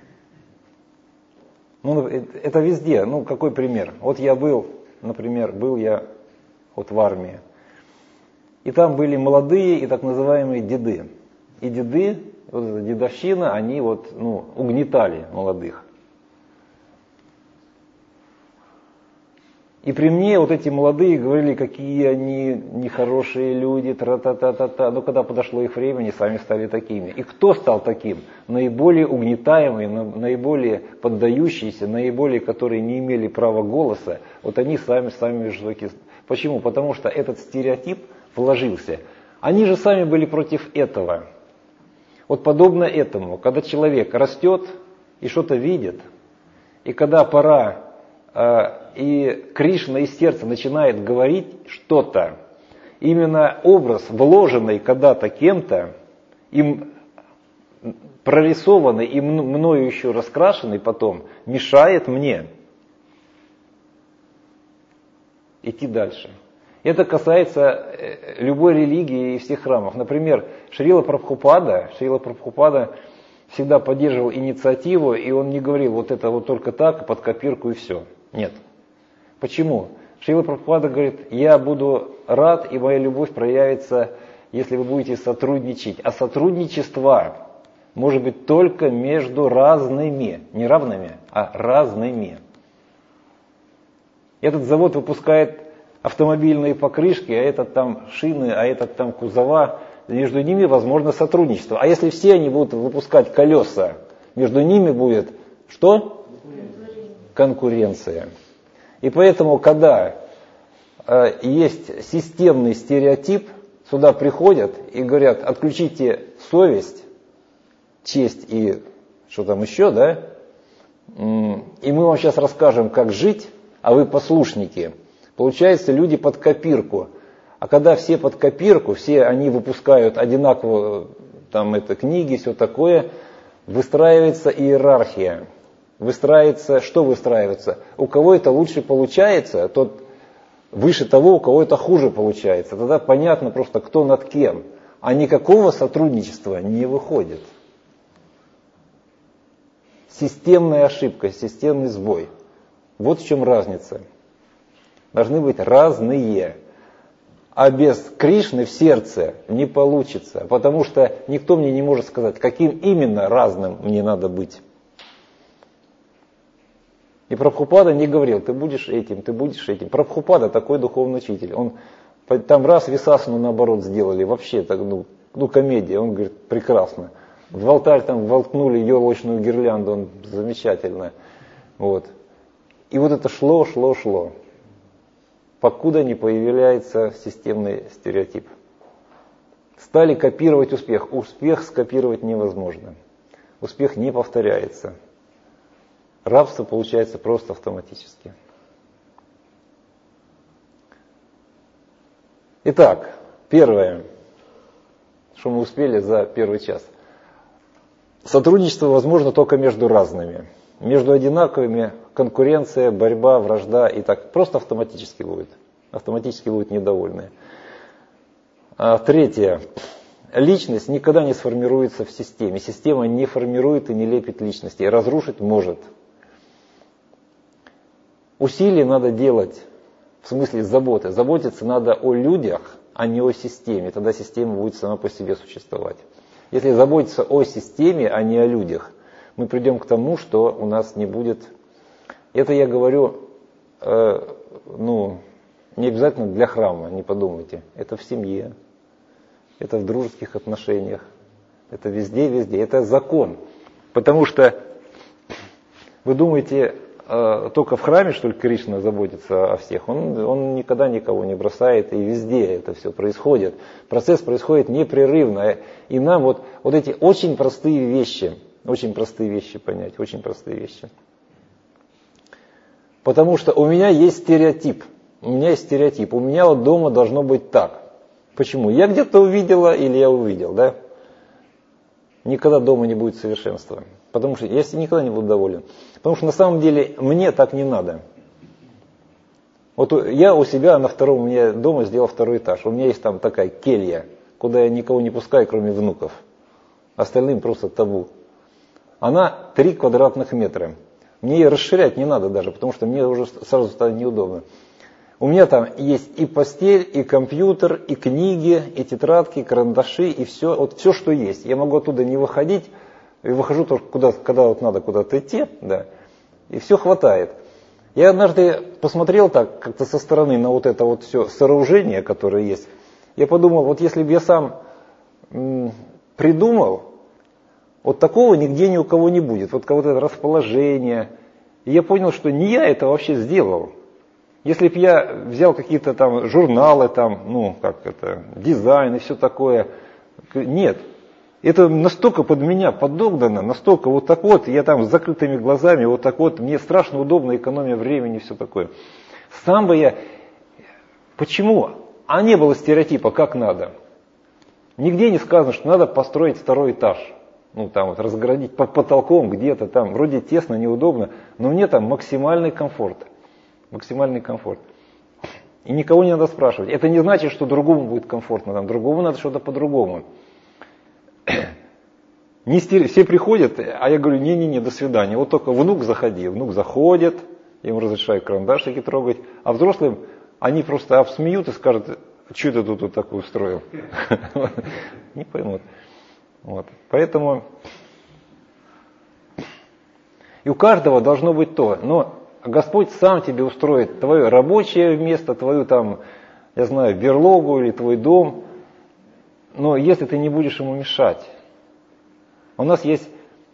Ну, это везде. Ну, какой пример? Вот я был в армии. И там были молодые и так называемые деды. И деды, вот эта дедовщина, они угнетали молодых. И при мне вот эти молодые говорили, какие они нехорошие люди, тра-та-та-та-та. Но когда подошло их время, они сами стали такими. И кто стал таким? Наиболее угнетаемые, наиболее поддающиеся, наиболее, которые не имели права голоса, вот они сами жестоки. Почему? Потому что этот стереотип вложился. Они же сами были против этого. Вот подобно этому, когда человек растет и что-то видит, и когда пора, и Кришна из сердца начинает говорить что-то, именно образ, вложенный когда-то кем-то, им прорисованный и мною еще раскрашенный потом, мешает мне идти дальше. Это касается любой религии и всех храмов. Например, Шрила Прабхупада всегда поддерживал инициативу, и он не говорил, вот это вот только так, под копирку и все. Нет. Почему? Шрила Прабхупада говорит, я буду рад, и моя любовь проявится, если вы будете сотрудничать. А сотрудничество может быть только между разными, не равными, а разными. Этот завод выпускает автомобильные покрышки, а этот там шины, а этот там кузова. Между ними возможно сотрудничество. А если все они будут выпускать колеса, между ними будет что? Конкуренция. И поэтому, когда есть системный стереотип, сюда приходят и говорят, отключите совесть, честь и что там еще, да? И мы вам сейчас расскажем, как жить, а вы послушники. Получается, люди под копирку. А когда все под копирку, все они выпускают одинаково там книги, все такое, выстраивается иерархия. выстраивается, что выстраивается? У кого это лучше получается, тот выше того, у кого это хуже получается. Тогда понятно просто, кто над кем. А никакого сотрудничества не выходит. Системная ошибка, системный сбой. Вот в чем разница. Должны быть разные. А без Кришны в сердце не получится. Потому что никто мне не может сказать, каким именно разным мне надо быть. И Прабхупада не говорил, ты будешь этим, ты будешь этим. Прабхупада такой духовный учитель. Он там раз Висасану наоборот сделали, вообще так, комедия. Он говорит, прекрасно. В алтарь там волкнули елочную гирлянду, он замечательно. Вот. И вот это шло. Покуда не появляется системный стереотип. Стали копировать успех. Успех скопировать невозможно. Успех не повторяется. Рабство получается просто автоматически. Итак, первое, что мы успели за первый час. Сотрудничество возможно только между разными. Между одинаковыми конкуренция, борьба, вражда и так просто автоматически будет. Автоматически будут недовольны. Третье. Личность никогда не сформируется в системе. Система не формирует и не лепит личности. Разрушить может. Усилия надо делать в смысле заботы. Заботиться надо о людях, а не о системе. Тогда система будет сама по себе существовать. Если заботиться о системе, а не о людях, мы придем к тому, что у нас не будет... Это я говорю, не обязательно для храма, не подумайте. Это в семье, это в дружеских отношениях, это везде. Это закон. Потому что вы думаете, только в храме, что ли, Кришна заботится о всех? Он никогда никого не бросает, и везде это все происходит. Процесс происходит непрерывно. И нам вот эти очень простые вещи понять, очень простые вещи. Потому что у меня есть стереотип. У меня вот дома должно быть так. Почему? Я где-то увидела или я увидел, да? Никогда дома не будет совершенства. Потому что я никогда не буду доволен. Потому что на самом деле мне так не надо. Вот я у себя на втором, у меня дома сделал второй этаж. У меня есть там такая келья, куда я никого не пускаю, кроме внуков. Остальным просто табу. Она 3 квадратных метра. Мне ее расширять не надо даже, потому что мне уже сразу станет неудобно. У меня там есть и постель, и компьютер, и книги, и тетрадки, и карандаши, и все. Вот все, что есть. Я могу оттуда не выходить. И выхожу только когда вот надо куда-то идти, да, и все хватает. Я однажды посмотрел так как-то со стороны на вот это вот все сооружение, которое есть. Я подумал, вот если бы я сам придумал, вот такого нигде ни у кого не будет. Вот это расположение. И я понял, что не я это вообще сделал. Если бы я взял какие-то там журналы, там, дизайн и все такое. Нет. Это настолько под меня подогнано, настолько вот так вот, я там с закрытыми глазами, вот так вот, мне страшно удобно, экономия времени и все такое. Сам бы я... Почему? А не было стереотипа, как надо. Нигде не сказано, что надо построить второй этаж. Разгородить под потолком где-то там, вроде тесно, неудобно, но мне там максимальный комфорт. Максимальный комфорт. И никого не надо спрашивать. Это не значит, что другому будет комфортно, другому надо что-то по-другому. Все приходят, а я говорю, не, до свидания. Вот только внук заходи. Внук заходит, я ему разрешаю карандашики трогать. А взрослым они просто обсмеют и скажут, что это тут вот такое устроил. Не поймут. Поэтому и у каждого должно быть то. Но Господь сам тебе устроит твое рабочее место, твою берлогу или твой дом. Но если ты не будешь ему мешать. У нас есть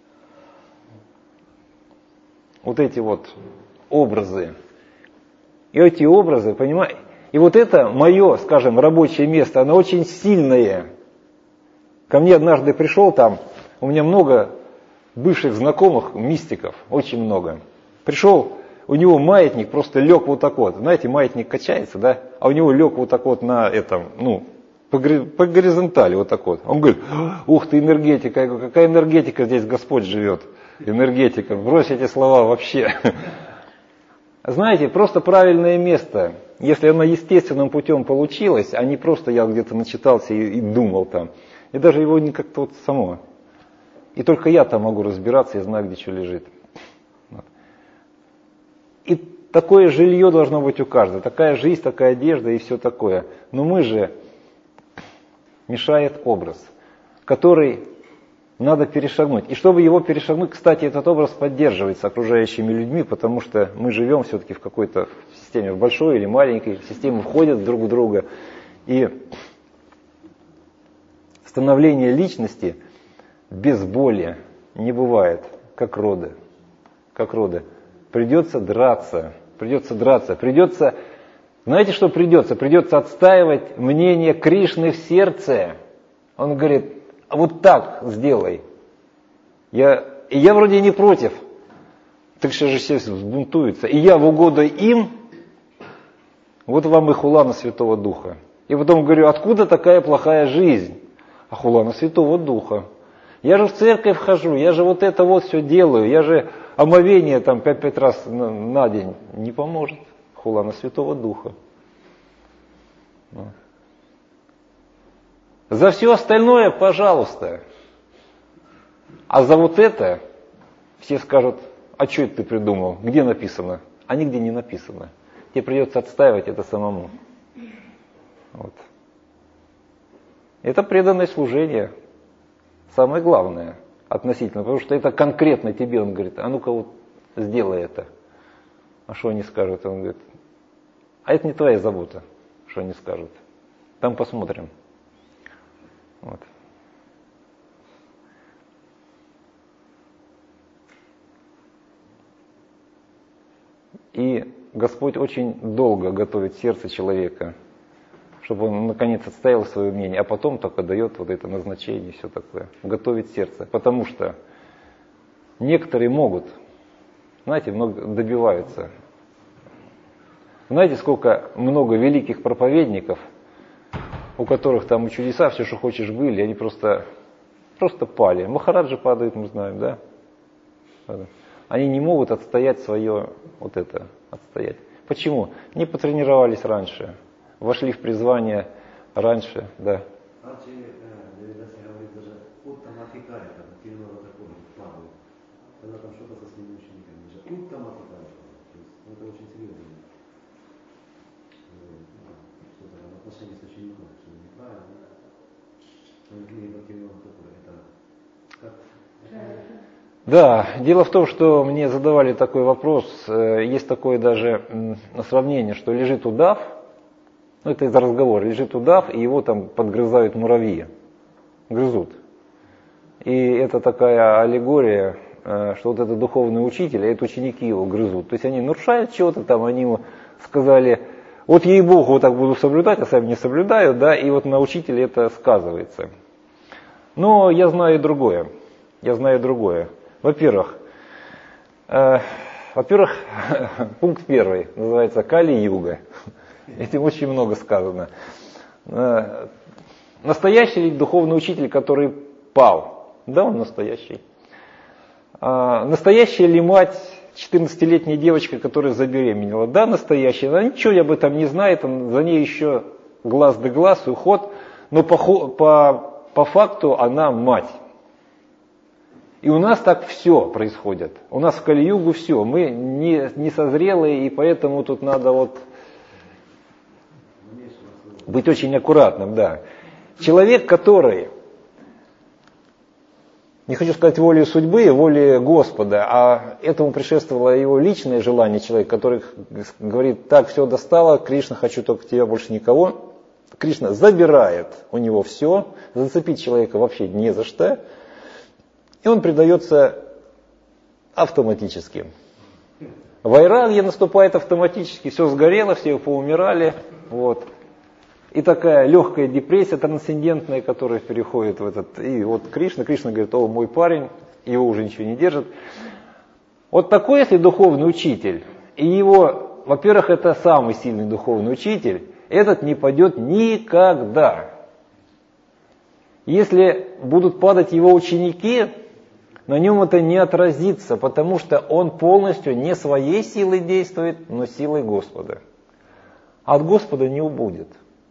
вот эти вот образы. И эти образы, понимаете, и вот это мое, скажем, рабочее место, оно очень сильное. Ко мне однажды пришел там, у меня много бывших знакомых, мистиков, очень много. Пришел, у него маятник просто лег вот так вот. Знаете, маятник качается, да? А у него лег вот так вот на этом, по горизонтали вот так вот. Он говорит, ух ты, энергетика. Я говорю, какая энергетика, здесь Господь живет. энергетика. Брось эти слова вообще. Знаете, просто правильное место, если оно естественным путем получилось, а не просто я где-то начитался и думал там. И даже его не как-то вот само. И только я там могу разбираться и знаю, где что лежит. Вот. И такое жилье должно быть у каждого. Такая жизнь, такая одежда и все такое. Но мы же мешает образ, который надо перешагнуть. И чтобы его перешагнуть, кстати, этот образ поддерживается окружающими людьми, потому что мы живем все-таки в какой-то системе, в большой или маленькой, системы входят друг в друга. И становление личности без боли не бывает, как роды. Как роды. Придется драться. Знаете, что придется? Придется отстаивать мнение Кришны в сердце. Он говорит, а вот так сделай. Я вроде не против. Так что же все взбунтуются. И я в угоду им, вот вам и хулана Святого Духа. И потом говорю, откуда такая плохая жизнь? А хулана Святого Духа. Я же в церковь хожу, я же вот это вот все делаю, я же омовение там 5 раз на день. Не поможет. Хулана Святого Духа. За все остальное, пожалуйста. А за вот это все скажут, а что это ты придумал? Где написано? А нигде не написано. Тебе придется отстаивать это самому. Вот. Это преданное служение. Самое главное относительно. Потому что это конкретно тебе. Он говорит, а ну-ка вот сделай это. А что они скажут? Он говорит, а это не твоя забота, что они скажут. Там посмотрим. Вот. И Господь очень долго готовит сердце человека, чтобы он наконец отстоял свое мнение, а потом только дает вот это назначение, все такое. Готовит сердце. Потому что некоторые могут, знаете, много добиваются. Знаете, сколько много великих проповедников, у которых там и чудеса, все, что хочешь, были, они просто пали. Махараджи падают, мы знаем, да? Они не могут отстоять свое, вот это, отстоять. Почему? Не потренировались раньше, вошли в призвание раньше, да. Раньше, если говорить даже уттаматикари, там, немного такое, падают. Когда там что-то со своими учениками, даже уттаматикари, то есть это очень серьезно. Что-то в отношении с учеником, что неправильно. Да, дело в том, что мне задавали такой вопрос, есть такое даже сравнение, что лежит удав, ну это из-за разговора, лежит удав, и его там подгрызают муравьи, грызут. И это такая аллегория, что вот этот духовный учитель, а это ученики его грызут. То есть они нарушают чего-то там, они ему сказали, вот ей-богу, вот так буду соблюдать, а сами не соблюдают, да, и вот на учителе это сказывается. Но я знаю и другое. Во-первых, пункт первый называется Кали-юга. Этим очень много сказано. Настоящий ли духовный учитель, который пал? Да, он настоящий. Настоящая ли мать 14-летняя девочка, которая забеременела? Да, настоящая. Она ничего об этом не знает, за ней еще глаз да глаз, уход. Но по факту она мать. И у нас так все происходит. У нас в Кали-югу все. Мы не созрелые, и поэтому тут надо вот быть очень аккуратным, да. Человек, который, не хочу сказать волей судьбы, волей Господа, а этому предшествовало его личное желание человека, который говорит, так, все достало, Кришна, хочу только тебя, больше никого. Кришна забирает у него все, зацепить человека вообще не за что. И он предается автоматически. Вайрагья наступает автоматически, все сгорело, все поумирали. Вот. И такая легкая депрессия трансцендентная, которая переходит в этот... И вот Кришна говорит, о, мой парень, его уже ничего не держит. Вот такой, если духовный учитель, и его, во-первых, это самый сильный духовный учитель, этот не падет никогда. Если будут падать его ученики, на нем это не отразится, потому что он полностью не своей силой действует, но силой Господа. От Господа не убудет.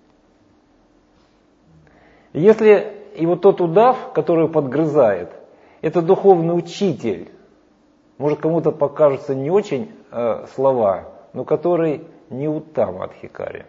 Если и вот тот удав, который подгрызает, это духовный учитель, может кому-то покажутся не очень слова, но который не уттама адхикари.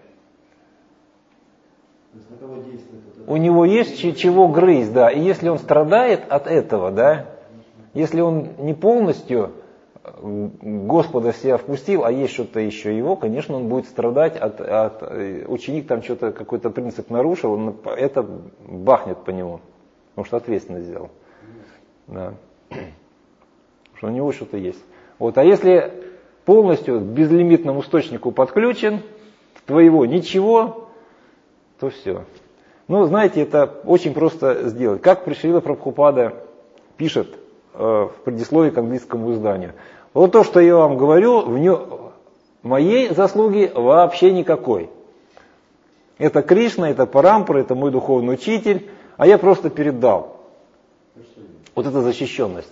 У него есть чего грызть, да, и если он страдает от этого, да, если он не полностью Господа в себя впустил, а есть что-то еще его, конечно, он будет страдать от ученик там что-то, какой-то принцип нарушил, это бахнет по нему, потому что ответственность взял. Да. Что у него что-то есть. Вот, а если полностью к безлимитному источнику подключен, твоего ничего, то все. Ну, знаете, это очень просто сделать. Как Шрила Прабхупада пишет в предисловии к английскому изданию. Вот то, что я вам говорю, моей заслуги вообще никакой. Это Кришна, это Парампара, это мой духовный учитель, а я просто передал. Вот эта защищенность.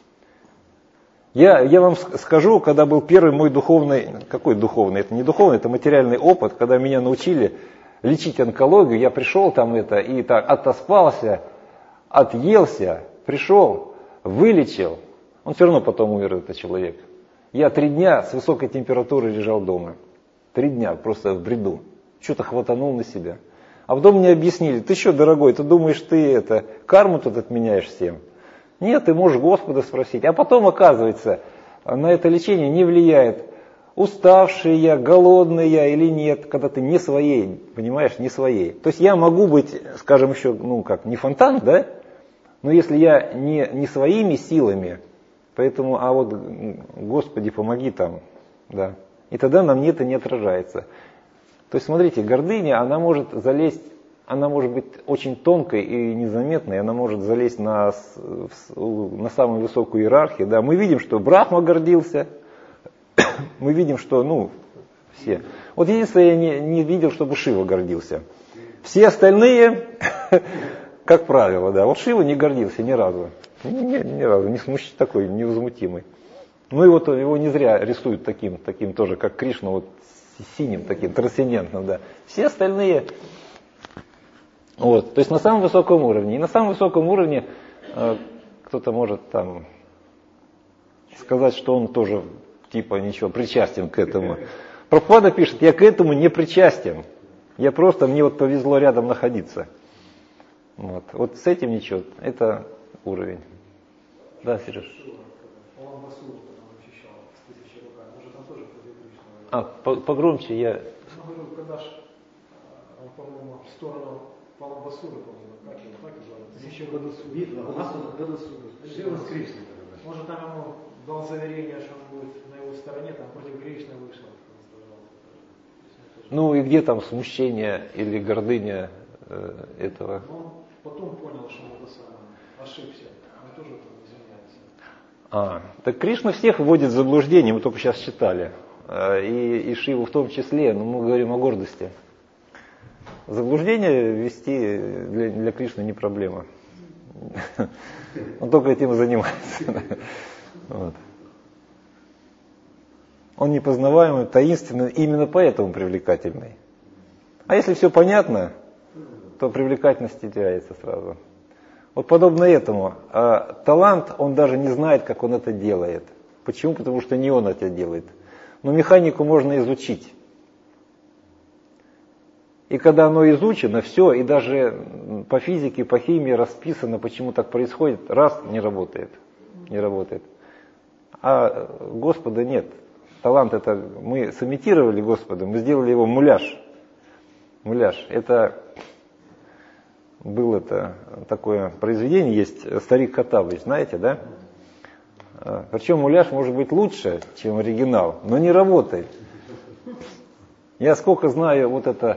Я вам скажу, когда был первый мой духовный, какой духовный, это не духовный, это материальный опыт, когда меня научили лечить онкологию, я пришел там и так отоспался, отъелся, пришел, вылечил. Он все равно потом умер, этот человек. Я 3 дня с высокой температурой лежал дома. 3 дня просто в бреду. Что-то хватанул на себя. А потом мне объяснили, ты что, дорогой, ты думаешь, ты карму тут отменяешь всем? Нет, ты можешь Господа спросить. А потом, оказывается, на это лечение не влияет, уставший я, голодный я или нет, когда ты не своей, понимаешь, не своей. То есть я могу быть, скажем, еще, не фонтан, да? Но если я не своими силами, поэтому, а вот, Господи, помоги там, да. И тогда на мне это не отражается. То есть, смотрите, гордыня, она может залезть, она может быть очень тонкой и незаметной, она может залезть на самую высокую иерархию. Да. Мы видим, что Брахма гордился, мы видим, что, все. Вот единственное, я не видел, чтобы Шива гордился. Все остальные, как правило, да. Вот Шива не гордился ни разу. Ни разу, не смущен, такой невозмутимый. Ну и вот его не зря рисуют таким тоже, как Кришна, вот синим таким, трансцендентным, да. Все остальные, вот, то есть на самом высоком уровне. И на самом высоком уровне кто-то может там сказать, что он тоже ничего, причастен к этому. Прабхупада пишет, я к этому не причастен. Мне вот повезло рядом находиться. Вот с этим ничего, это уровень. Да, Сереж? Погромче я... Когда он, по-моему, в сторону Паламбасуры, как его может, там ему дал заверение, что он будет на его стороне, там против Кришны вышло. И где там смущение или гордыня этого? Он потом понял, что он ошибся. Он тоже извиняется. Так Кришна всех вводит в заблуждение, мы только сейчас читали. И Шиву в том числе, но мы говорим о гордости. Заблуждение ввести для Кришны не проблема. Он только этим и занимается. Вот. Он непознаваемый, таинственный, именно поэтому привлекательный. А если все понятно, то привлекательность теряется сразу. Вот подобно этому. Талант, он даже не знает, как он это делает. Почему? Потому что не он это делает. Но механику можно изучить. И когда оно изучено, все, и даже по физике, по химии расписано, почему так происходит, раз, не работает. Не работает. А Господа нет. Талант это, мы сымитировали Господа, мы сделали его муляж. Муляж. Это было такое произведение, есть «Старик Хоттабыч», знаете, да? Причем муляж может быть лучше, чем оригинал, но не работает. Я сколько знаю,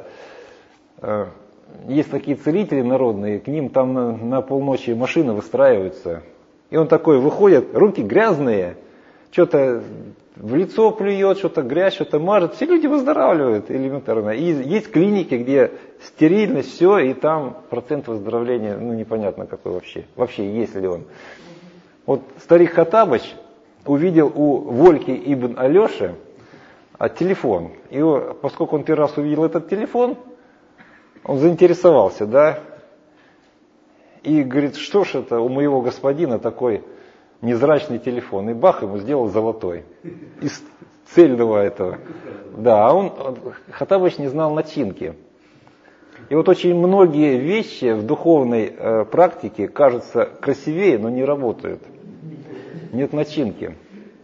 есть такие целители народные, к ним там на полночи машины выстраиваются. И он такой выходит, руки грязные, что-то в лицо плюет, что-то грязь, что-то мажет. Все люди выздоравливают элементарно. И есть клиники, где стерильность, все, и там процент выздоровления, непонятно какой вообще. Вообще, есть ли он. Вот старик Хаттабыч увидел у Вольки ибн Алеши телефон. И поскольку он первый раз увидел этот телефон, он заинтересовался, да, и говорит, что ж это у моего господина такой незрачный телефон. И бах, ему сделал золотой. Из цельного этого. Да, а Хаттабыч не знал начинки. И вот очень многие вещи в духовной практике кажутся красивее, но не работают. Нет начинки.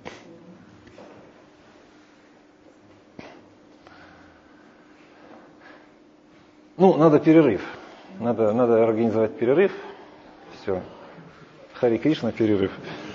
Ну, надо перерыв. Надо организовать перерыв. Все. Хари Кришна, перерыв.